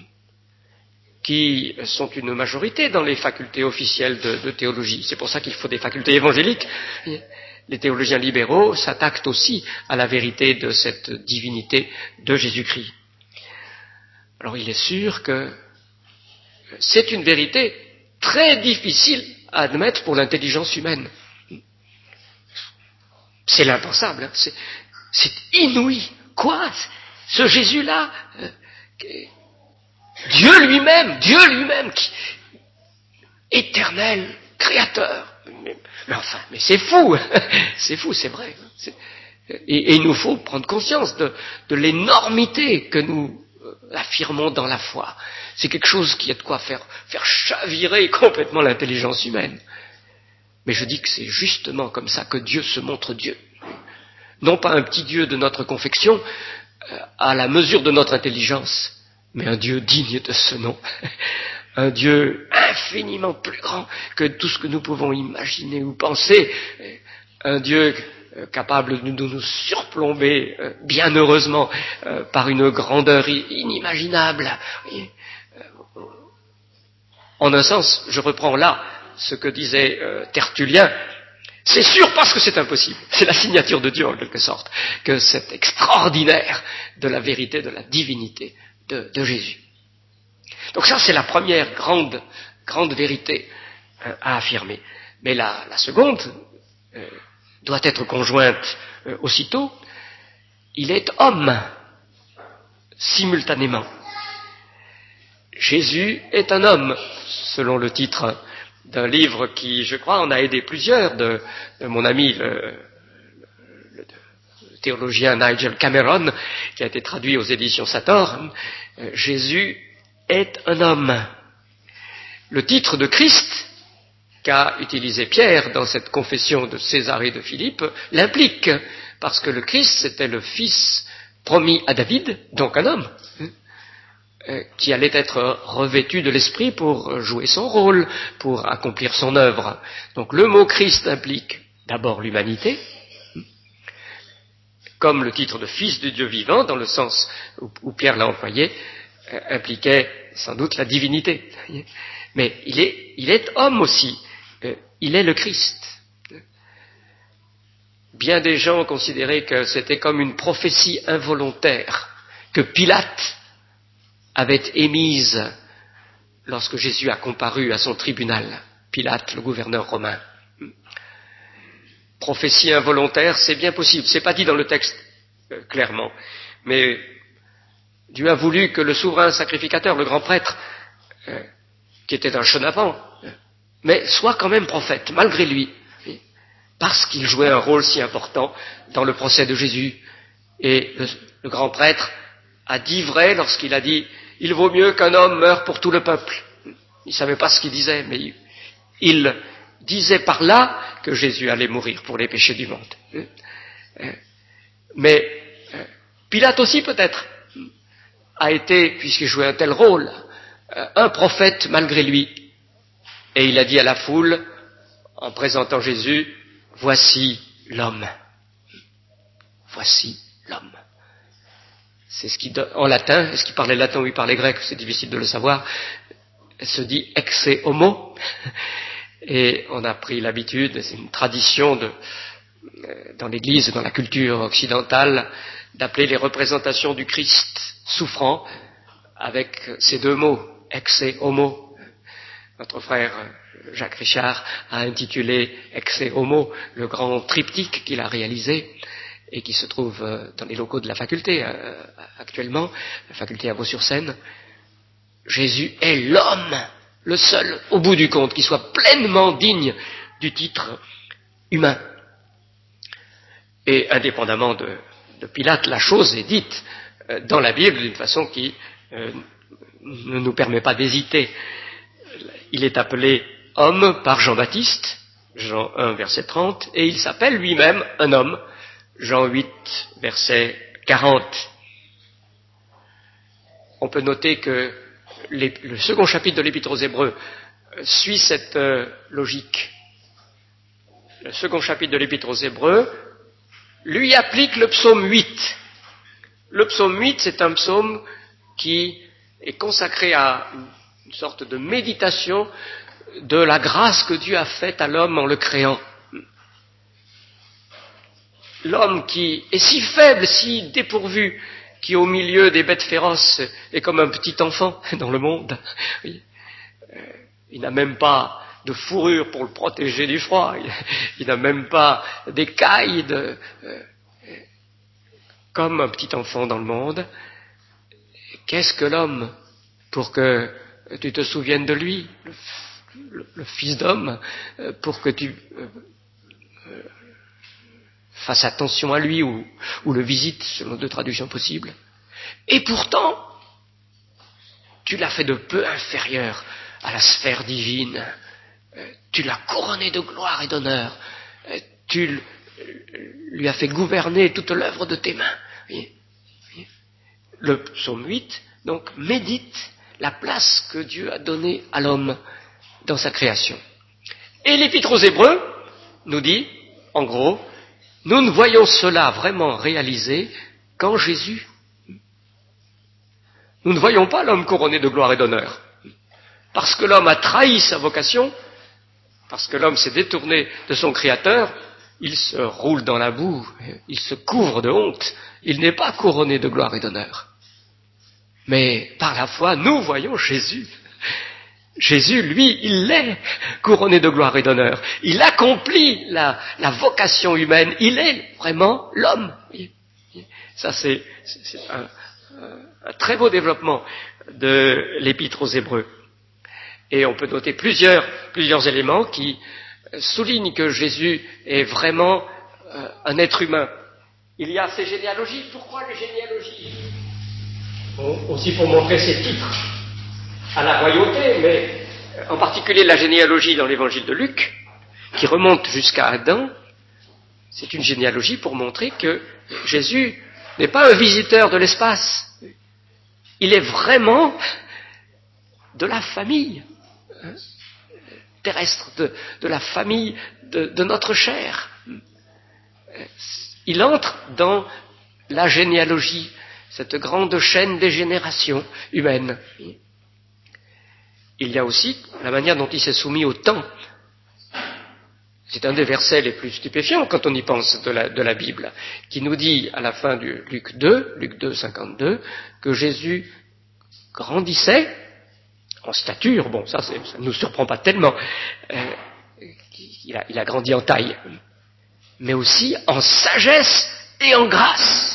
qui sont une majorité dans les facultés officielles de, de théologie. C'est pour ça qu'il faut des facultés évangéliques. Les théologiens libéraux s'attaquent aussi à la vérité de cette divinité de Jésus-Christ. Alors il est sûr que c'est une vérité très difficile à admettre pour l'intelligence humaine. C'est l'impensable, hein. c'est, c'est inouï. Quoi ? Ce Jésus-là, euh, Dieu lui-même, Dieu lui-même, qui, éternel, créateur. Mais, mais enfin, mais c'est fou, c'est fou, c'est vrai. C'est, et, et il nous faut prendre conscience de, de l'énormité que nous euh, affirmons dans la foi. C'est quelque chose qui a de quoi faire, faire chavirer complètement l'intelligence humaine. Mais je dis que c'est justement comme ça que Dieu se montre Dieu. Non pas un petit Dieu de notre confection, euh, à la mesure de notre intelligence, mais un Dieu digne de ce nom. Un Dieu infiniment plus grand que tout ce que nous pouvons imaginer ou penser. Un Dieu euh, capable de nous surplomber, euh, bien heureusement, euh, par une grandeur inimaginable. Et, euh, en un sens, je reprends là ce que disait euh, Tertullien, c'est sûr parce que c'est impossible. C'est la signature de Dieu en quelque sorte, que c'est extraordinaire de la vérité, de la divinité de, de Jésus. Donc ça, c'est la première grande, grande vérité euh, à affirmer. Mais la, la seconde euh, doit être conjointe euh, aussitôt. Il est homme, simultanément. Jésus est un homme, selon le titre d'un livre qui, je crois, en a aidé plusieurs, de, de mon ami le, le, le théologien Nigel Cameron, qui a été traduit aux éditions Sator. euh, Jésus est un homme. Le titre de Christ qu'a utilisé Pierre dans cette confession de César et de Philippe l'implique, parce que le Christ, c'était le fils promis à David, donc un homme, euh, qui allait être revêtu de l'esprit pour jouer son rôle, pour accomplir son œuvre. Donc le mot Christ implique d'abord l'humanité, comme le titre de fils de Dieu vivant, dans le sens où, où Pierre l'a employé, euh, impliquait sans doute la divinité. Mais il est, il est homme aussi, euh, il est le Christ. Bien des gens considéraient que c'était comme une prophétie involontaire que Pilate avait émise lorsque Jésus a comparu à son tribunal. Pilate, le gouverneur romain. Prophétie involontaire, c'est bien possible. C'est pas dit dans le texte euh, clairement, mais Dieu a voulu que le souverain sacrificateur, le grand prêtre, euh, qui était un chenapan, euh, mais soit quand même prophète, malgré lui, parce qu'il jouait un rôle si important dans le procès de Jésus. Et le, le grand prêtre a dit vrai lorsqu'il a dit « Il vaut mieux qu'un homme meure pour tout le peuple ». Il ne savait pas ce qu'il disait, mais il, il disait par là que Jésus allait mourir pour les péchés du monde. Mais Pilate aussi peut-être a été, puisqu'il jouait un tel rôle, un prophète malgré lui. Et il a dit à la foule, en présentant Jésus, « Voici l'homme. Voici l'homme. » C'est ce qui, en latin, est-ce qu'il parlait latin ou il parlait grec, c'est difficile de le savoir, se dit exe homo. Et on a pris l'habitude, c'est une tradition de, dans l'Église, dans la culture occidentale, d'appeler les représentations du Christ souffrant avec ces deux mots, exe homo. Notre frère Jacques Richard a intitulé Exe Homo, le grand triptyque qu'il a réalisé et qui se trouve dans les locaux de la faculté euh, actuellement, la faculté à Vaux-sur-Seine. Jésus est l'homme, le seul, au bout du compte, qui soit pleinement digne du titre humain. Et indépendamment de, de Pilate, la chose est dite euh, dans la Bible d'une façon qui euh, ne nous permet pas d'hésiter. Il est appelé homme par Jean-Baptiste, Jean un, verset trente, et il s'appelle lui-même un homme, Jean huit, verset quarante. On peut noter que les, le second chapitre de l'Épître aux Hébreux suit cette euh, logique. Le second chapitre de l'Épître aux Hébreux lui applique le psaume huit. Le psaume huit, c'est un psaume qui est consacré à une sorte de méditation de la grâce que Dieu a faite à l'homme en le créant. L'homme qui est si faible, si dépourvu, qui au milieu des bêtes féroces est comme un petit enfant dans le monde. Il n'a même pas de fourrure pour le protéger du froid, il n'a même pas d'écailles, de, euh, comme un petit enfant dans le monde. Qu'est-ce que l'homme pour que tu te souviennes de lui, le, le, le fils d'homme, pour que tu euh, euh, fasses attention à lui ou, ou le visites, selon deux traductions possibles. Et pourtant, tu l'as fait de peu inférieur à la sphère divine. Tu l'as couronné de gloire et d'honneur. Tu lui as fait gouverner toute l'œuvre de tes mains. Le psaume huit, donc, médite la place que Dieu a donnée à l'homme dans sa création. Et l'Épître aux Hébreux nous dit, en gros, nous ne voyons cela vraiment réalisé qu'en Jésus. Nous ne voyons pas l'homme couronné de gloire et d'honneur. Parce que l'homme a trahi sa vocation, parce que l'homme s'est détourné de son Créateur, il se roule dans la boue, il se couvre de honte, il n'est pas couronné de gloire et d'honneur. Mais par la foi, nous voyons Jésus. Jésus, lui, il l'est couronné de gloire et d'honneur. Il accomplit la, la vocation humaine, il est vraiment l'homme. Ça, c'est, c'est, c'est un, un très beau développement de l'Épître aux Hébreux. Et on peut noter plusieurs, plusieurs éléments qui soulignent que Jésus est vraiment euh, un être humain. Il y a ces généalogies. Pourquoi les généalogies? Bon, aussi pour montrer ses titres à la royauté, mais en particulier la généalogie dans l'évangile de Luc, qui remonte jusqu'à Adam. C'est une généalogie pour montrer que Jésus n'est pas un visiteur de l'espace. Il est vraiment de la famille terrestre, de, de la famille de, de notre chair. Il entre dans la généalogie, cette grande chaîne des générations humaines. Il y a aussi la manière dont il s'est soumis au temps. C'est un des versets les plus stupéfiants quand on y pense de la, de la Bible, qui nous dit à la fin du Luc deux, Luc deux, cinquante-deux, que Jésus grandissait en stature. Bon, ça, c'est, ça ne nous surprend pas tellement. Euh, il, a, il a grandi en taille, mais aussi en sagesse et en grâce.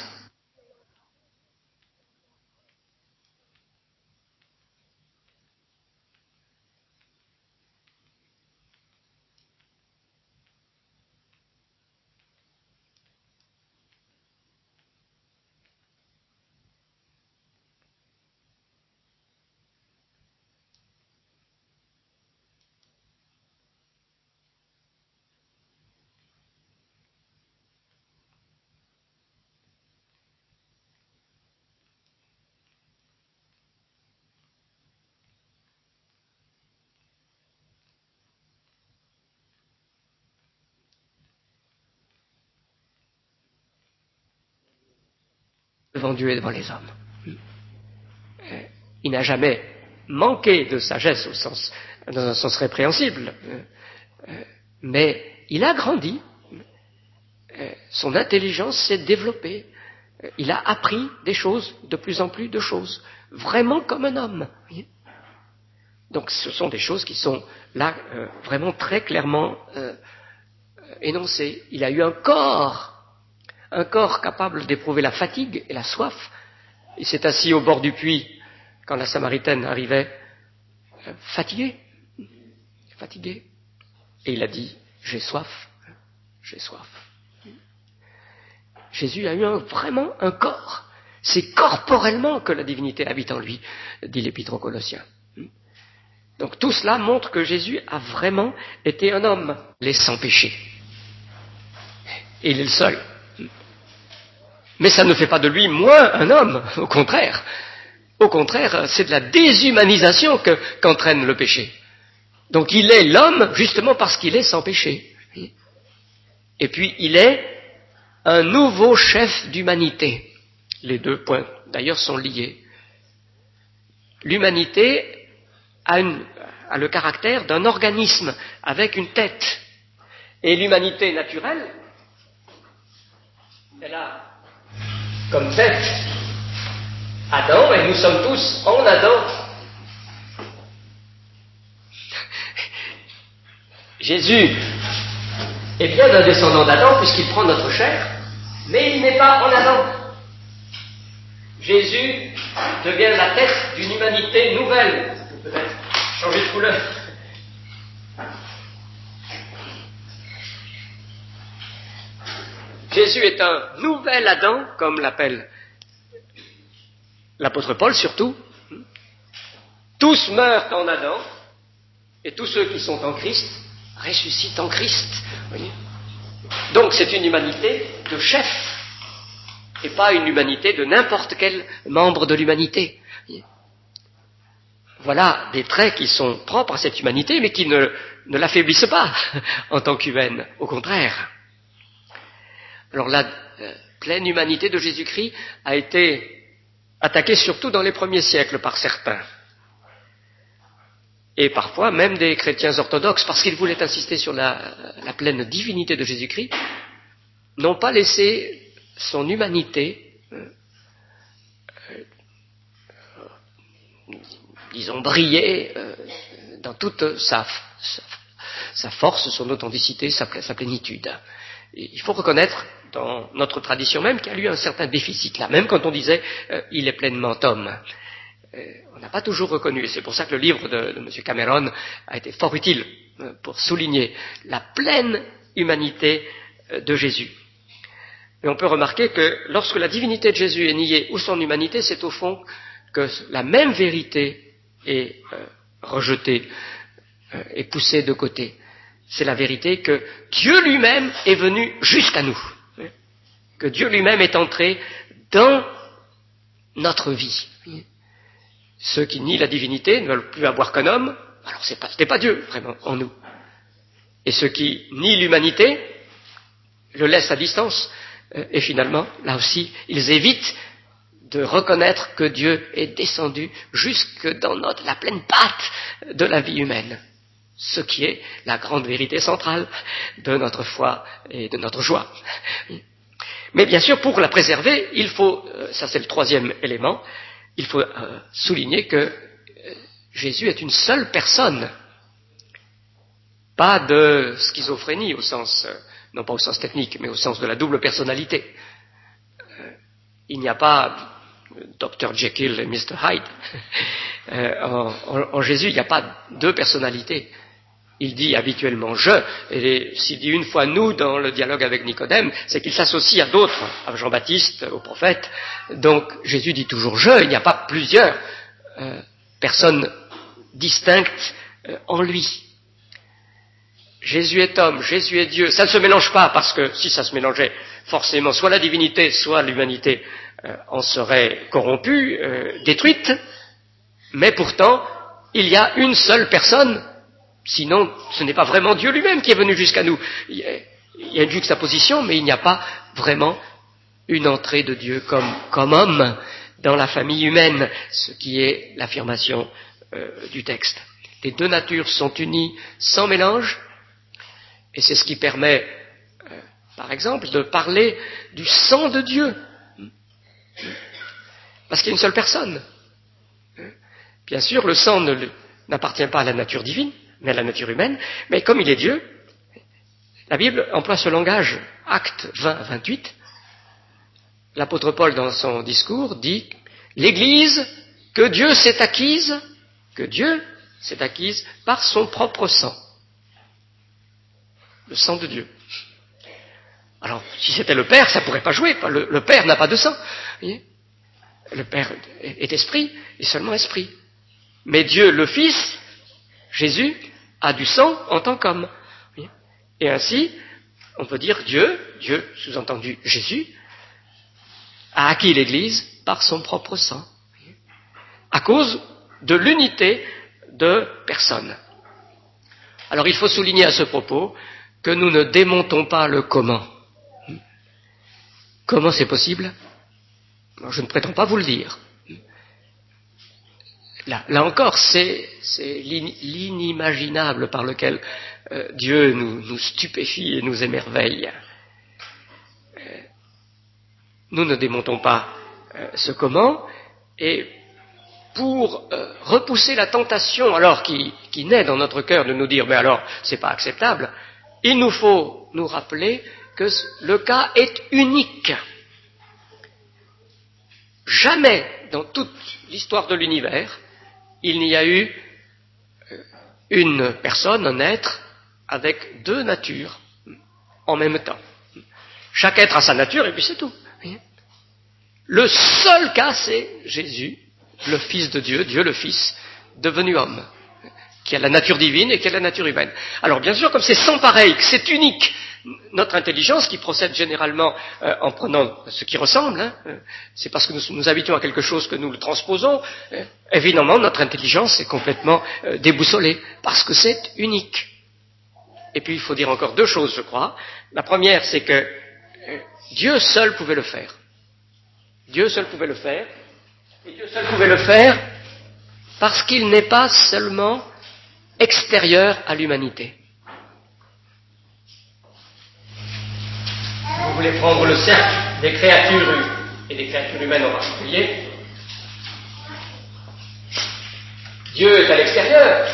Devant Dieu et devant les hommes. Il n'a jamais manqué de sagesse au sens, dans un sens répréhensible, mais il a grandi, son intelligence s'est développée, il a appris des choses, de plus en plus de choses, vraiment comme un homme. Donc ce sont des choses qui sont là euh, vraiment très clairement euh, énoncées. Il a eu un corps, un corps capable d'éprouver la fatigue et la soif. Il s'est assis au bord du puits quand la Samaritaine arrivait, euh, fatigué, fatigué. Et il a dit, j'ai soif. j'ai soif. Jésus a eu un, vraiment un corps. C'est corporellement que la divinité habite en lui, dit l'Épître aux Colossiens. Donc tout cela montre que Jésus a vraiment été un homme, il est sans péché. Et il est le seul. Mais ça ne fait pas de lui moins un homme, au contraire. Au contraire, c'est de la déshumanisation que, qu'entraîne le péché. Donc il est l'homme justement parce qu'il est sans péché. Et puis il est un nouveau chef d'humanité. Les deux points, d'ailleurs, sont liés. L'humanité a, une, a le caractère d'un organisme avec une tête. Et l'humanité naturelle, elle a comme tête Adam, et nous sommes tous en Adam. Jésus est bien un descendant d'Adam puisqu'il prend notre chair, mais il n'est pas en Adam. Jésus devient la tête d'une humanité nouvelle. Peut-être changer de couleur. Jésus est un nouvel Adam, comme l'appelle l'apôtre Paul surtout. Tous meurent en Adam, et tous ceux qui sont en Christ ressuscitent en Christ. Voyez. Donc c'est une humanité de chef, et pas une humanité de n'importe quel membre de l'humanité. Voilà des traits qui sont propres à cette humanité, mais qui ne, ne l'affaiblissent pas en tant qu'humaine, au contraire. Alors la euh, pleine humanité de Jésus-Christ a été attaquée surtout dans les premiers siècles par certains, et parfois même des chrétiens orthodoxes, parce qu'ils voulaient insister sur la, la pleine divinité de Jésus-Christ, n'ont pas laissé son humanité, euh, euh, disons, briller euh, dans toute sa, sa, sa force, son authenticité, sa, sa plénitude. Et il faut reconnaître dans notre tradition même qu'il y a eu un certain déficit là, même quand on disait euh, « il est pleinement homme ». On n'a pas toujours reconnu, et c'est pour ça que le livre de, de M. Cameron a été fort utile pour souligner la pleine humanité de Jésus. Et on peut remarquer que lorsque la divinité de Jésus est niée ou son humanité, c'est au fond que la même vérité est euh, rejetée euh, et poussée de côté. C'est la vérité que Dieu lui-même est venu jusqu'à nous, que Dieu lui-même est entré dans notre vie. Ceux qui nient la divinité ne veulent plus avoir qu'un homme, alors c'est pas, ce n'est pas Dieu vraiment en nous. Et ceux qui nient l'humanité le laissent à distance, et finalement, là aussi, ils évitent de reconnaître que Dieu est descendu jusque dans notre, la pleine patte de la vie humaine, ce qui est la grande vérité centrale de notre foi et de notre joie. Mais bien sûr, pour la préserver, il faut, ça c'est le troisième élément, il faut euh, souligner que euh, Jésus est une seule personne, pas de schizophrénie au sens, euh, non pas au sens technique, mais au sens de la double personnalité. Euh, il n'y a pas docteur Jekyll et mister Hyde. Euh, en, en, en Jésus, il n'y a pas deux personnalités. Il dit habituellement « je », et s'il dit une fois « nous » dans le dialogue avec Nicodème, c'est qu'il s'associe à d'autres, à Jean-Baptiste, aux prophètes. Donc Jésus dit toujours « je », il n'y a pas plusieurs euh, personnes distinctes euh, en lui. Jésus est homme, Jésus est Dieu, ça ne se mélange pas, parce que si ça se mélangeait, forcément, soit la divinité, soit l'humanité euh, en serait corrompue, euh, détruite, mais pourtant, il y a une seule personne. Sinon, ce n'est pas vraiment Dieu lui-même qui est venu jusqu'à nous. Il y a une juxtaposition, mais il n'y a pas vraiment une entrée de Dieu comme, comme homme dans la famille humaine, ce qui est l'affirmation euh, du texte. Les deux natures sont unies sans mélange, et c'est ce qui permet, euh, par exemple, de parler du sang de Dieu. Parce qu'il y a une seule personne. Bien sûr, le sang ne, n'appartient pas à la nature divine, mais à la nature humaine, mais comme il est Dieu, la Bible emploie ce langage, Actes vingt à vingt-huit, l'apôtre Paul dans son discours dit « L'Église que Dieu s'est acquise, que Dieu s'est acquise par son propre sang. » Le sang de Dieu. Alors, si c'était le Père, ça ne pourrait pas jouer. Le, le Père n'a pas de sang. Vous voyez ? Le Père est esprit, et seulement esprit. Mais Dieu, le Fils, Jésus, a du sang en tant qu'homme. Et ainsi, on peut dire Dieu, Dieu, sous-entendu Jésus, a acquis l'Église par son propre sang, à cause de l'unité de personnes. Alors il faut souligner à ce propos que nous ne démontons pas le comment. Comment c'est possible ? Je ne prétends pas vous le dire. Là, là encore, c'est, c'est l'inimaginable par lequel euh, Dieu nous, nous stupéfie et nous émerveille. Euh, nous ne démontons pas euh, ce comment, et pour euh, repousser la tentation alors qui, qui naît dans notre cœur de nous dire mais alors c'est pas acceptable, il nous faut nous rappeler que le cas est unique. Jamais dans toute l'histoire de l'univers il n'y a eu une personne, un être, avec deux natures en même temps. Chaque être a sa nature et puis c'est tout. Le seul cas, c'est Jésus, le Fils de Dieu, Dieu le Fils, devenu homme, qui a la nature divine et qui a la nature humaine. Alors bien sûr, comme c'est sans pareil, que c'est unique, notre intelligence, qui procède généralement euh, en prenant ce qui ressemble, hein, euh, c'est parce que nous nous habituons à quelque chose que nous le transposons, euh, évidemment notre intelligence est complètement euh, déboussolée, parce que c'est unique. Et puis il faut dire encore deux choses, je crois. La première, c'est que euh, Dieu seul pouvait le faire. Dieu seul pouvait le faire, et Dieu seul pouvait le faire parce qu'il n'est pas seulement extérieur à l'humanité. Vous voulez prendre le cercle des créatures et des créatures humaines en particulier. Dieu est à l'extérieur,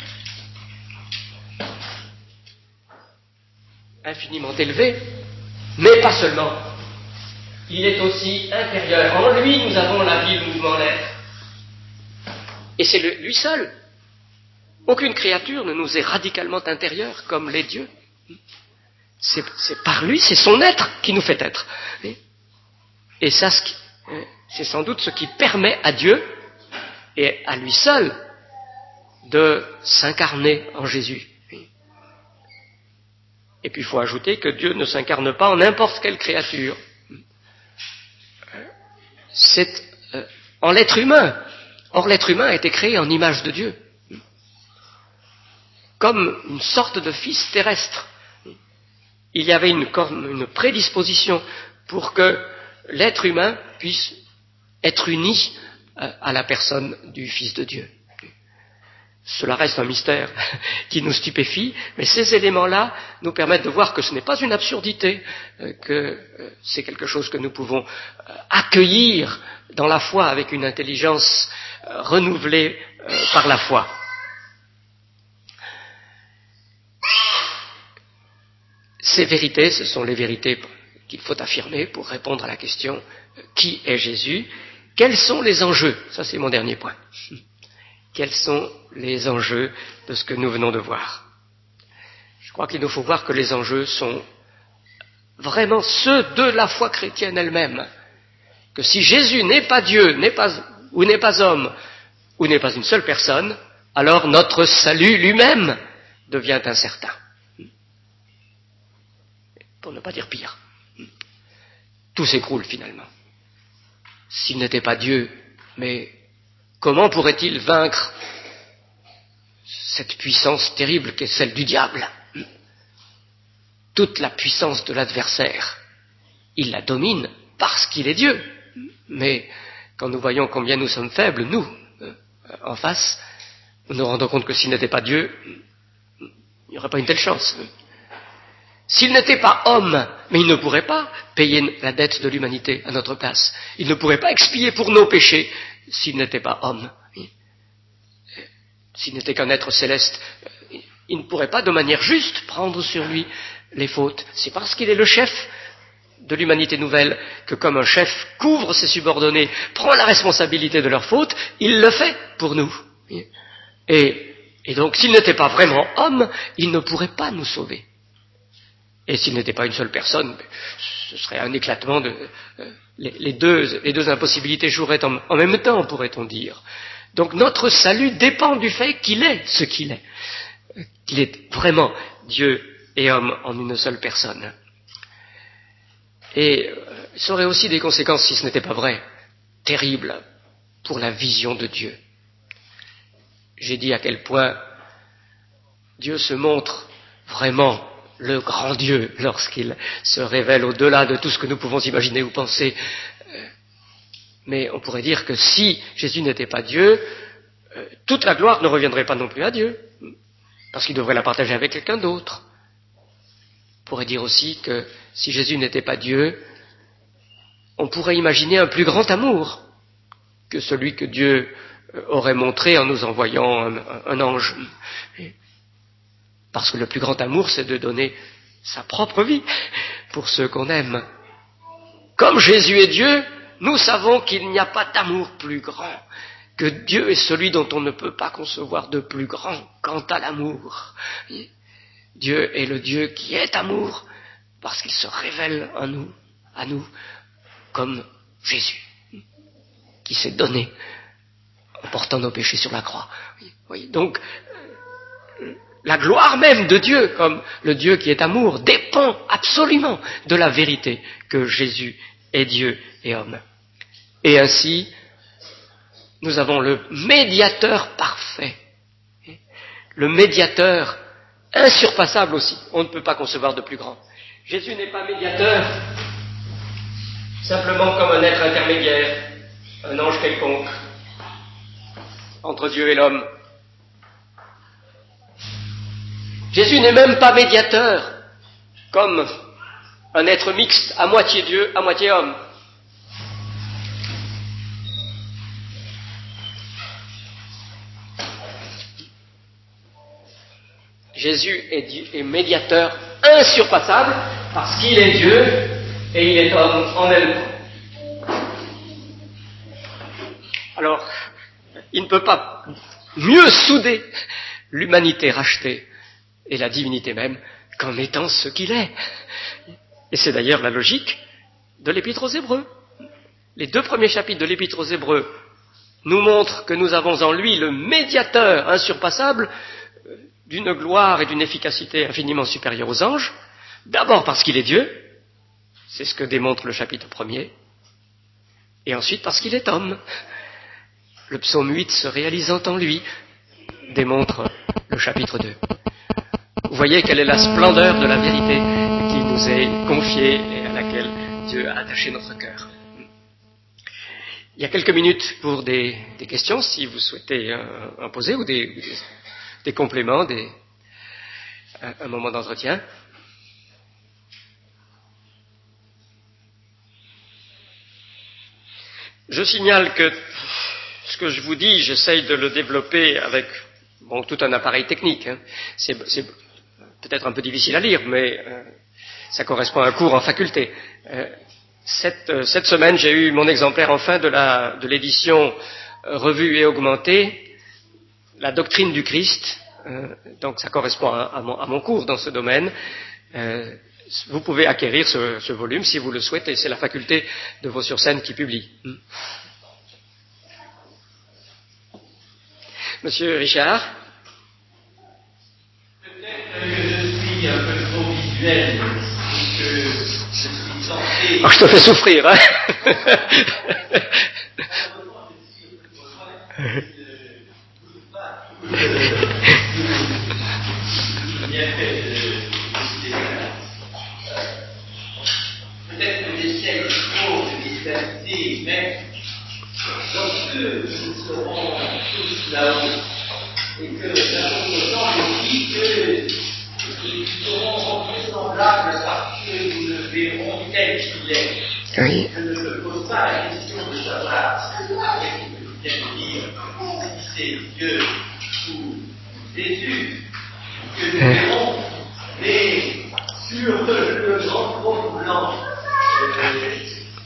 infiniment élevé, mais pas seulement. Il est aussi intérieur. En lui, nous avons la vie, le mouvement, l'être. Et c'est le, lui seul. Aucune créature ne nous est radicalement intérieure comme l'est Dieu. C'est, c'est par lui, c'est son être qui nous fait être. Et ça, c'est sans doute ce qui permet à Dieu, et à lui seul, de s'incarner en Jésus. Et puis il faut ajouter que Dieu ne s'incarne pas en n'importe quelle créature. C'est euh, en l'être humain. Or l'être humain a été créé en image de Dieu, comme une sorte de fils terrestre. Il y avait une, une prédisposition pour que l'être humain puisse être uni à la personne du Fils de Dieu. Cela reste un mystère qui nous stupéfie, mais ces éléments-là nous permettent de voir que ce n'est pas une absurdité, que c'est quelque chose que nous pouvons accueillir dans la foi avec une intelligence renouvelée par la foi. Ces vérités, ce sont les vérités qu'il faut affirmer pour répondre à la question « Qui est Jésus ?» Quels sont les enjeux ? Ça, c'est mon dernier point. Quels sont les enjeux de ce que nous venons de voir ? Je crois qu'il nous faut voir que les enjeux sont vraiment ceux de la foi chrétienne elle-même. Que si Jésus n'est pas Dieu, n'est pas, ou n'est pas homme, ou n'est pas une seule personne, alors notre salut lui-même devient incertain. Pour ne pas dire pire. Tout s'écroule finalement. S'il n'était pas Dieu, mais comment pourrait-il vaincre cette puissance terrible qu'est celle du diable ? Toute la puissance de l'adversaire, il la domine parce qu'il est Dieu. Mais quand nous voyons combien nous sommes faibles, nous, en face, nous nous rendons compte que s'il n'était pas Dieu, il n'y aurait pas une telle chance. S'il n'était pas homme, mais il ne pourrait pas payer la dette de l'humanité à notre place. Il ne pourrait pas expier pour nos péchés s'il n'était pas homme. S'il n'était qu'un être céleste, il ne pourrait pas de manière juste prendre sur lui les fautes. C'est parce qu'il est le chef de l'humanité nouvelle que comme un chef couvre ses subordonnés, prend la responsabilité de leurs fautes, il le fait pour nous. Et, et donc s'il n'était pas vraiment homme, il ne pourrait pas nous sauver. Et s'il n'était pas une seule personne, ce serait un éclatement de... Euh, les, les, deux, les deux impossibilités joueraient en, en même temps, pourrait-on dire. Donc notre salut dépend du fait qu'il est ce qu'il est. Qu'il est vraiment Dieu et homme en une seule personne. Et euh, ça aurait aussi des conséquences, si ce n'était pas vrai, terribles pour la vision de Dieu. J'ai dit à quel point Dieu se montre vraiment le grand Dieu lorsqu'il se révèle au-delà de tout ce que nous pouvons imaginer ou penser. Mais on pourrait dire que si Jésus n'était pas Dieu, toute la gloire ne reviendrait pas non plus à Dieu, parce qu'il devrait la partager avec quelqu'un d'autre. On pourrait dire aussi que si Jésus n'était pas Dieu, on pourrait imaginer un plus grand amour que celui que Dieu aurait montré en nous envoyant un, un ange. Parce que le plus grand amour, c'est de donner sa propre vie pour ceux qu'on aime. Comme Jésus est Dieu, nous savons qu'il n'y a pas d'amour plus grand, que Dieu est celui dont on ne peut pas concevoir de plus grand quant à l'amour. Dieu est le Dieu qui est amour, parce qu'il se révèle en nous, à nous, comme Jésus, qui s'est donné en portant nos péchés sur la croix. Oui, donc, la gloire même de Dieu, comme le Dieu qui est amour, dépend absolument de la vérité que Jésus est Dieu et homme. Et ainsi, nous avons le médiateur parfait, le médiateur insurpassable aussi. On ne peut pas concevoir de plus grand. Jésus n'est pas médiateur simplement comme un être intermédiaire, un ange quelconque, entre Dieu et l'homme. Jésus n'est même pas médiateur comme un être mixte, à moitié Dieu, à moitié homme. Jésus est, Dieu, est médiateur insurpassable parce qu'il est Dieu et il est homme en même temps. Alors, il ne peut pas mieux souder l'humanité rachetée et la divinité même qu'en étant ce qu'il est. Et c'est d'ailleurs la logique de l'Épître aux Hébreux. Les deux premiers chapitres de l'Épître aux Hébreux nous montrent que nous avons en lui le médiateur insurpassable d'une gloire et d'une efficacité infiniment supérieures aux anges, d'abord parce qu'il est Dieu, c'est ce que démontre le chapitre premier, et ensuite parce qu'il est homme. Le psaume huit se réalisant en lui démontre le chapitre deux. Vous voyez quelle est la splendeur de la vérité qui nous est confiée et à laquelle Dieu a attaché notre cœur. Il y a quelques minutes pour des, des questions, si vous souhaitez euh, en poser, ou des, des, des compléments, des, un, un moment d'entretien. Je signale que ce que je vous dis, j'essaye de le développer avec bon, tout un appareil technique. Hein. C'est, c'est peut-être un peu difficile à lire, mais euh, ça correspond à un cours en faculté. Euh, cette, euh, cette semaine, j'ai eu mon exemplaire enfin de, la, de l'édition euh, revue et augmentée, La doctrine du Christ. Euh, donc ça correspond à, à, mon, à mon cours dans ce domaine. Euh, vous pouvez acquérir ce, ce volume si vous le souhaitez. C'est la faculté de Vaux-sur-Seine qui publie. Hmm. Monsieur Richard? Peut-être que je suis un peu trop visuel, et que je suis tenté... Oh, je te fais souffrir, hein. Peut-être que j'essaie trop de visualiser, mais lorsque nous serons tous là-haut, et que l'apôtre Jean nous dit que ils seront rendus semblables parce que nous le verrons tel qu'il est. Oui. Je ne me pose pas la question de savoir, avec ce que je viens de dire, si c'est Dieu ou Jésus que nous verrons, mais sur le grand trône blanc, euh,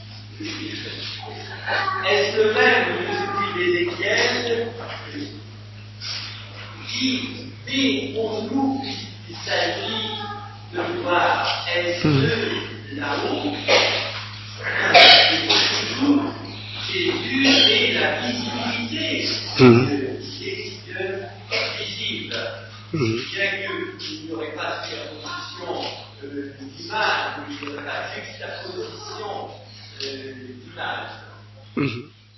est-ce le même que celui d'Ézéchiel qui dit pour nous qu'il s'agit de voir, est-ce que là-haut, il faut toujours Jésus est la visibilité de Dieu visible. Bien qu'il n'y aurait pas de superposition euh, d'image, il n'y aurait pas de juxtaposition euh, d'image.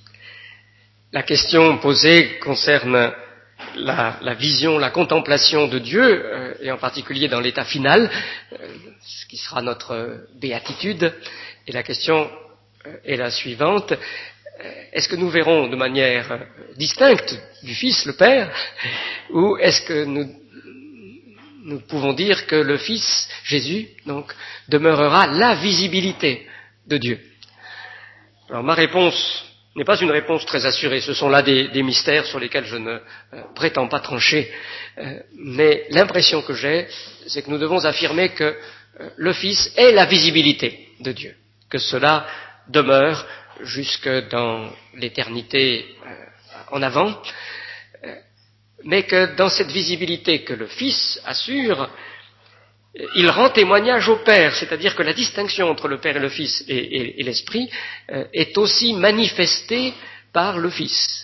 La question posée concerne la, la vision, la contemplation de Dieu, euh, et en particulier dans l'état final, euh, ce qui sera notre béatitude. Et la question euh, est la suivante. Est-ce que nous verrons de manière distincte du Fils, le Père, ou est-ce que nous, nous pouvons dire que le Fils, Jésus, donc, demeurera la visibilité de Dieu? Alors ma réponse n'est pas une réponse très assurée, ce sont là des, des mystères sur lesquels je ne euh, prétends pas trancher, euh, mais l'impression que j'ai, c'est que nous devons affirmer que euh, le Fils est la visibilité de Dieu, que cela demeure jusque dans l'éternité euh, en avant, euh, mais que dans cette visibilité que le Fils assure, il rend témoignage au Père, c'est-à-dire que la distinction entre le Père et le Fils et, et, et l'Esprit euh, est aussi manifestée par le Fils.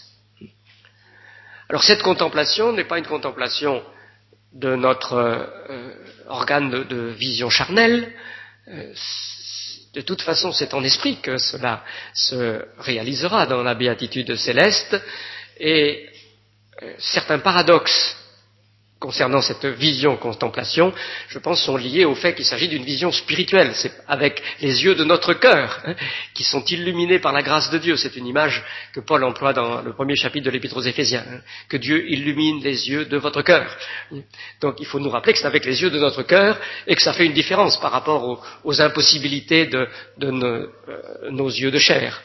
Alors cette contemplation n'est pas une contemplation de notre euh, organe de, de vision charnelle. Euh, de toute façon, c'est en esprit que cela se réalisera dans la béatitude céleste, et euh, certains paradoxes concernant cette vision contemplation, je pense, sont liés au fait qu'il s'agit d'une vision spirituelle. C'est avec les yeux de notre cœur, hein, qui sont illuminés par la grâce de Dieu. C'est une image que Paul emploie dans le premier chapitre de l'Épître aux Éphésiens, hein, que Dieu illumine les yeux de votre cœur. Donc il faut nous rappeler que c'est avec les yeux de notre cœur et que ça fait une différence par rapport aux, aux impossibilités de, de nos, euh, nos yeux de chair.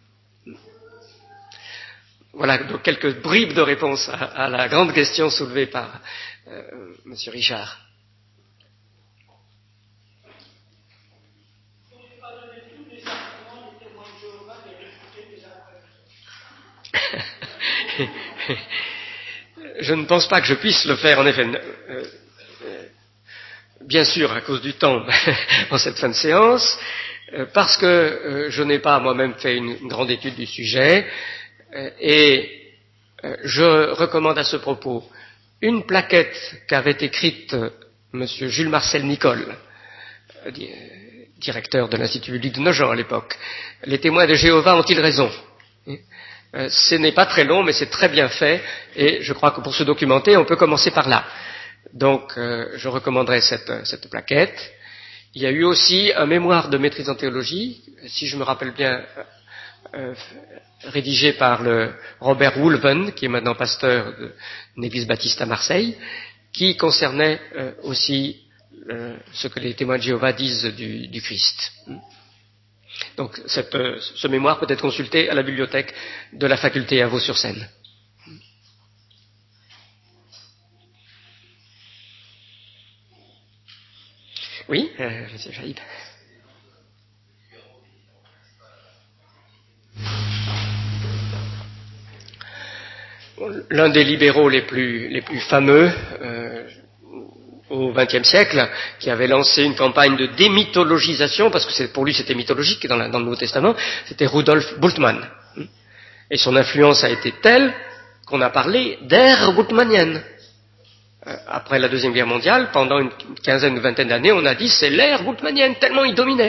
Voilà donc quelques bribes de réponse à, à la grande question soulevée par euh, M. Richard. Je ne pense pas que je puisse le faire, en effet. Euh, euh, bien sûr, à cause du temps, en cette fin de séance, euh, parce que euh, je n'ai pas moi-même fait une, une grande étude du sujet. Et je recommande à ce propos une plaquette qu'avait écrite M. Jules Marcel Nicole, directeur de l'Institut biblique de Nogent à l'époque. Les témoins de Jéhovah ont-ils raison? Ce n'est pas très long, mais c'est très bien fait, et je crois que pour se documenter, on peut commencer par là. Donc, je recommanderais cette, cette plaquette. Il y a eu aussi un mémoire de maîtrise en théologie, si je me rappelle bien, Euh, rédigé par le Robert Woolven, qui est maintenant pasteur d'une église baptiste à Marseille, qui concernait euh, aussi euh, ce que les témoins de Jéhovah disent du, du Christ. Donc cette, euh, ce mémoire peut être consulté à la bibliothèque de la faculté à Vaux-sur-Seine. Oui, euh, M. Jaïb. L'un des libéraux les plus, les plus fameux euh, au vingtième siècle, qui avait lancé une campagne de démythologisation, parce que c'est, pour lui c'était mythologique dans, la, dans le Nouveau Testament, c'était Rudolf Bultmann. Et son influence a été telle qu'on a parlé d'ère bultmannienne. Après la Deuxième Guerre mondiale, pendant une quinzaine ou vingtaine d'années, on a dit c'est l'ère bultmannienne, tellement il dominait.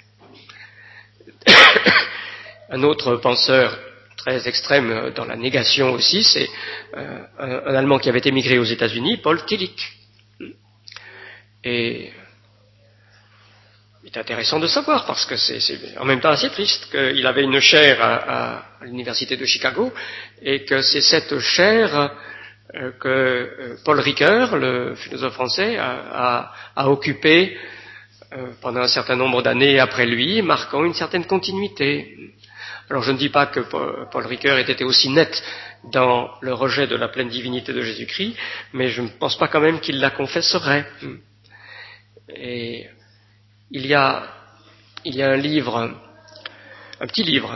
Un autre penseur très extrême dans la négation aussi, c'est euh, un, un Allemand qui avait émigré aux États-Unis, Paul Tillich. Et il est intéressant de savoir, parce que c'est, c'est en même temps assez triste, qu'il avait une chaire à, à, à l'université de Chicago, et que c'est cette chaire euh, que euh, Paul Ricoeur, le philosophe français, a, a, a occupée euh, pendant un certain nombre d'années après lui, marquant une certaine continuité. Alors je ne dis pas que Paul Ricoeur ait été aussi net dans le rejet de la pleine divinité de Jésus-Christ, mais je ne pense pas quand même qu'il la confesserait. Et il y a, il y a un livre, un petit livre,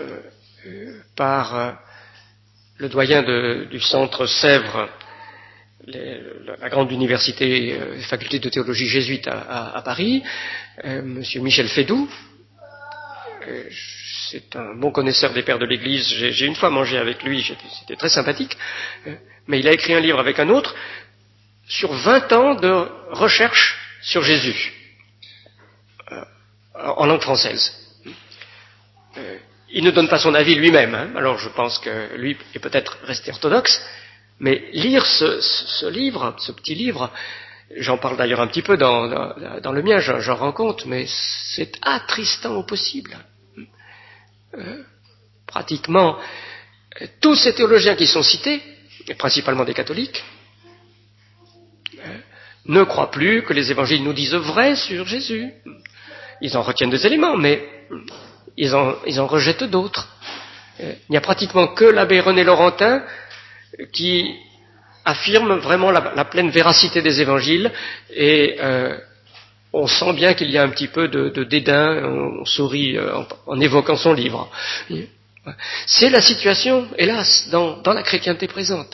euh, par euh, le doyen de, du centre Sèvres, les, la grande université, euh, faculté de théologie jésuite à, à, à Paris, euh, Monsieur Michel Fédoux. Euh, c'est un bon connaisseur des pères de l'Église. J'ai, j'ai une fois mangé avec lui, c'était très sympathique. Euh, mais il a écrit un livre avec un autre sur vingt ans de recherche sur Jésus, euh, en langue française. Euh, il ne donne pas son avis lui-même, hein, alors je pense que lui est peut-être resté orthodoxe, mais lire ce, ce, ce livre, ce petit livre, j'en parle d'ailleurs un petit peu dans, dans, dans le mien, j'en, j'en rends compte, mais c'est attristant au possible. Euh, pratiquement euh, tous ces théologiens qui sont cités, et principalement des catholiques, euh, ne croient plus que les évangiles nous disent vrai sur Jésus. Ils en retiennent des éléments, mais ils en, ils en rejettent d'autres. Euh, il n'y a pratiquement que l'abbé René Laurentin qui affirme vraiment la, la pleine véracité des évangiles, et euh, on sent bien qu'il y a un petit peu de, de dédain, on sourit euh, en, en évoquant son livre. C'est la situation, hélas, dans, dans la chrétienté présente.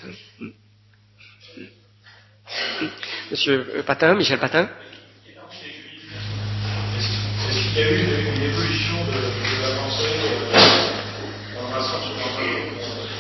Monsieur Patin, Michel Patin. Est-ce qu'il y a eu une, une évolution de, de la pensée dans la race occidentale ?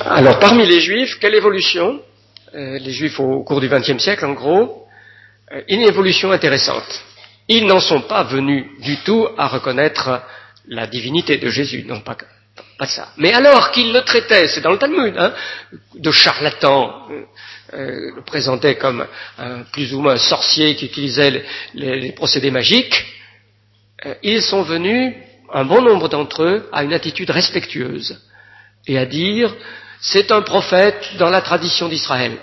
Alors, parmi les Juifs, quelle évolution ? euh, Les Juifs au cours du vingtième siècle, en gros, euh, une évolution intéressante. Ils n'en sont pas venus du tout à reconnaître la divinité de Jésus, non pas, pas ça. Mais alors qu'ils le traitaient, c'est dans le Talmud, hein, de charlatan, euh, le présentaient comme un, plus ou moins un sorcier qui utilisait les, les, les procédés magiques, euh, ils sont venus, un bon nombre d'entre eux, à une attitude respectueuse et à dire c'est un prophète dans la tradition d'Israël.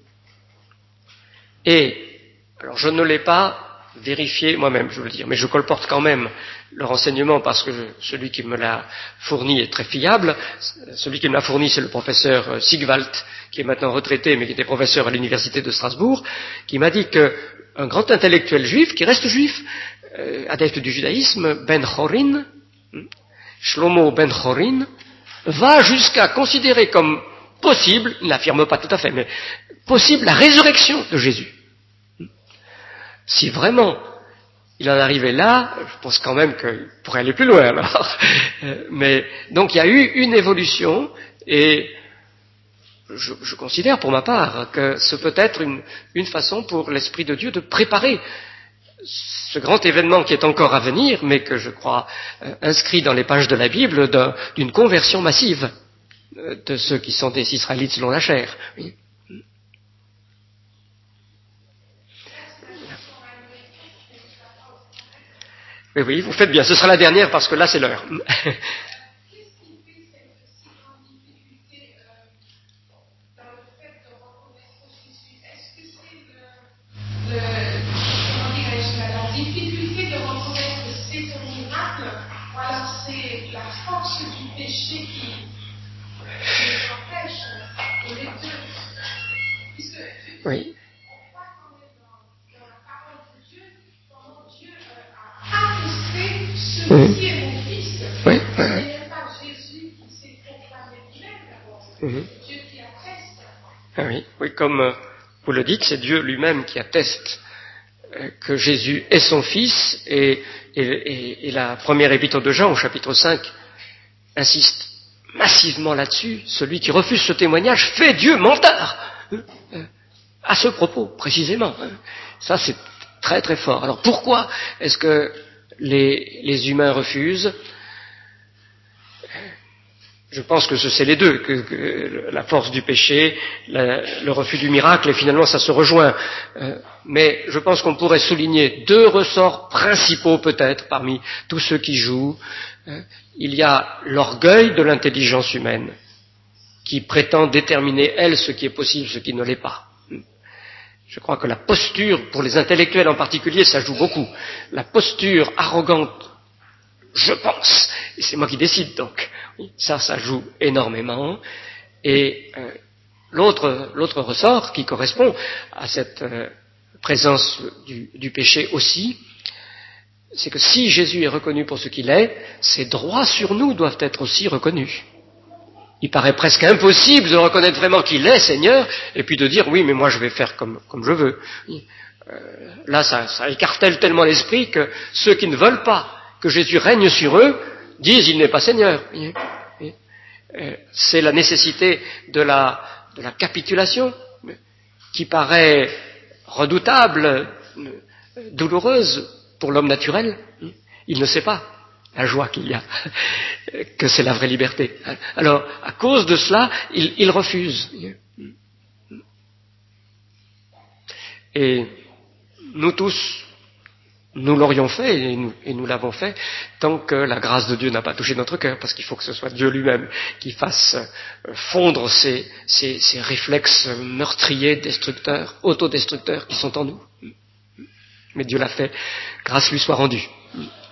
Et alors je ne l'ai pas vérifié moi-même, je veux dire, mais je colporte quand même le renseignement parce que je, celui qui me l'a fourni est très fiable. Celui qui me l'a fourni, c'est le professeur Sigwald, qui est maintenant retraité, mais qui était professeur à l'université de Strasbourg, qui m'a dit qu'un grand intellectuel juif, qui reste juif, euh, adepte du judaïsme, Ben Chorin, Shlomo Ben Chorin, va jusqu'à considérer comme possible, il n'affirme pas tout à fait, mais possible la résurrection de Jésus. Si vraiment il en arrivait là, je pense quand même qu'il pourrait aller plus loin alors. Mais donc il y a eu une évolution, et je, je considère pour ma part que ce peut être une, une façon pour l'Esprit de Dieu de préparer ce grand événement qui est encore à venir, mais que je crois euh, inscrit dans les pages de la Bible, d'un, d'une conversion massive euh, de ceux qui sont des Israélites selon la chair. Oui. Oui, oui, vous faites bien. Ce sera la dernière parce que là, c'est l'heure. Oui. Ce mmh. qui est mon fils, oui, ce oui. n'est pas Jésus qui s'est proclamé lui-même d'abord, c'est mmh. Dieu qui atteste. Ah oui, oui, comme euh, vous le dites, c'est Dieu lui-même qui atteste euh, que Jésus est son fils, et, et, et, et la première épître de Jean, au chapitre cinq, insiste massivement là-dessus. Celui qui refuse ce témoignage fait Dieu menteur. Euh, euh, à ce propos, précisément. Hein. Ça, c'est très très fort. Alors pourquoi est-ce que les, les humains refusent ? Je pense que c'est les deux, que, que la force du péché, la, le refus du miracle, et finalement ça se rejoint. Euh, mais je pense qu'on pourrait souligner deux ressorts principaux peut-être parmi tous ceux qui jouent. Euh, il y a l'orgueil de l'intelligence humaine, qui prétend déterminer, elle, ce qui est possible, ce qui ne l'est pas. Je crois que la posture, pour les intellectuels en particulier, ça joue beaucoup. La posture arrogante, je pense, et c'est moi qui décide donc, ça, ça joue énormément. Et euh, l'autre, l'autre ressort qui correspond à cette euh, présence du, du péché aussi, c'est que si Jésus est reconnu pour ce qu'il est, ses droits sur nous doivent être aussi reconnus. Il paraît presque impossible de reconnaître vraiment qu'il est Seigneur, et puis de dire oui, mais moi je vais faire comme, comme je veux. Euh, là, ça, ça écartèle tellement l'esprit que ceux qui ne veulent pas que Jésus règne sur eux disent il n'est pas Seigneur. C'est la nécessité de la, de la capitulation qui paraît redoutable, douloureuse pour l'homme naturel. Il ne sait pas la joie qu'il y a, que c'est la vraie liberté. Alors, à cause de cela, il, il refuse. Et nous tous, nous l'aurions fait, et nous, et nous l'avons fait, tant que la grâce de Dieu n'a pas touché notre cœur, parce qu'il faut que ce soit Dieu lui-même qui fasse fondre ces, ces, ces réflexes meurtriers, destructeurs, autodestructeurs qui sont en nous. Mais Dieu l'a fait, grâce lui soit rendue.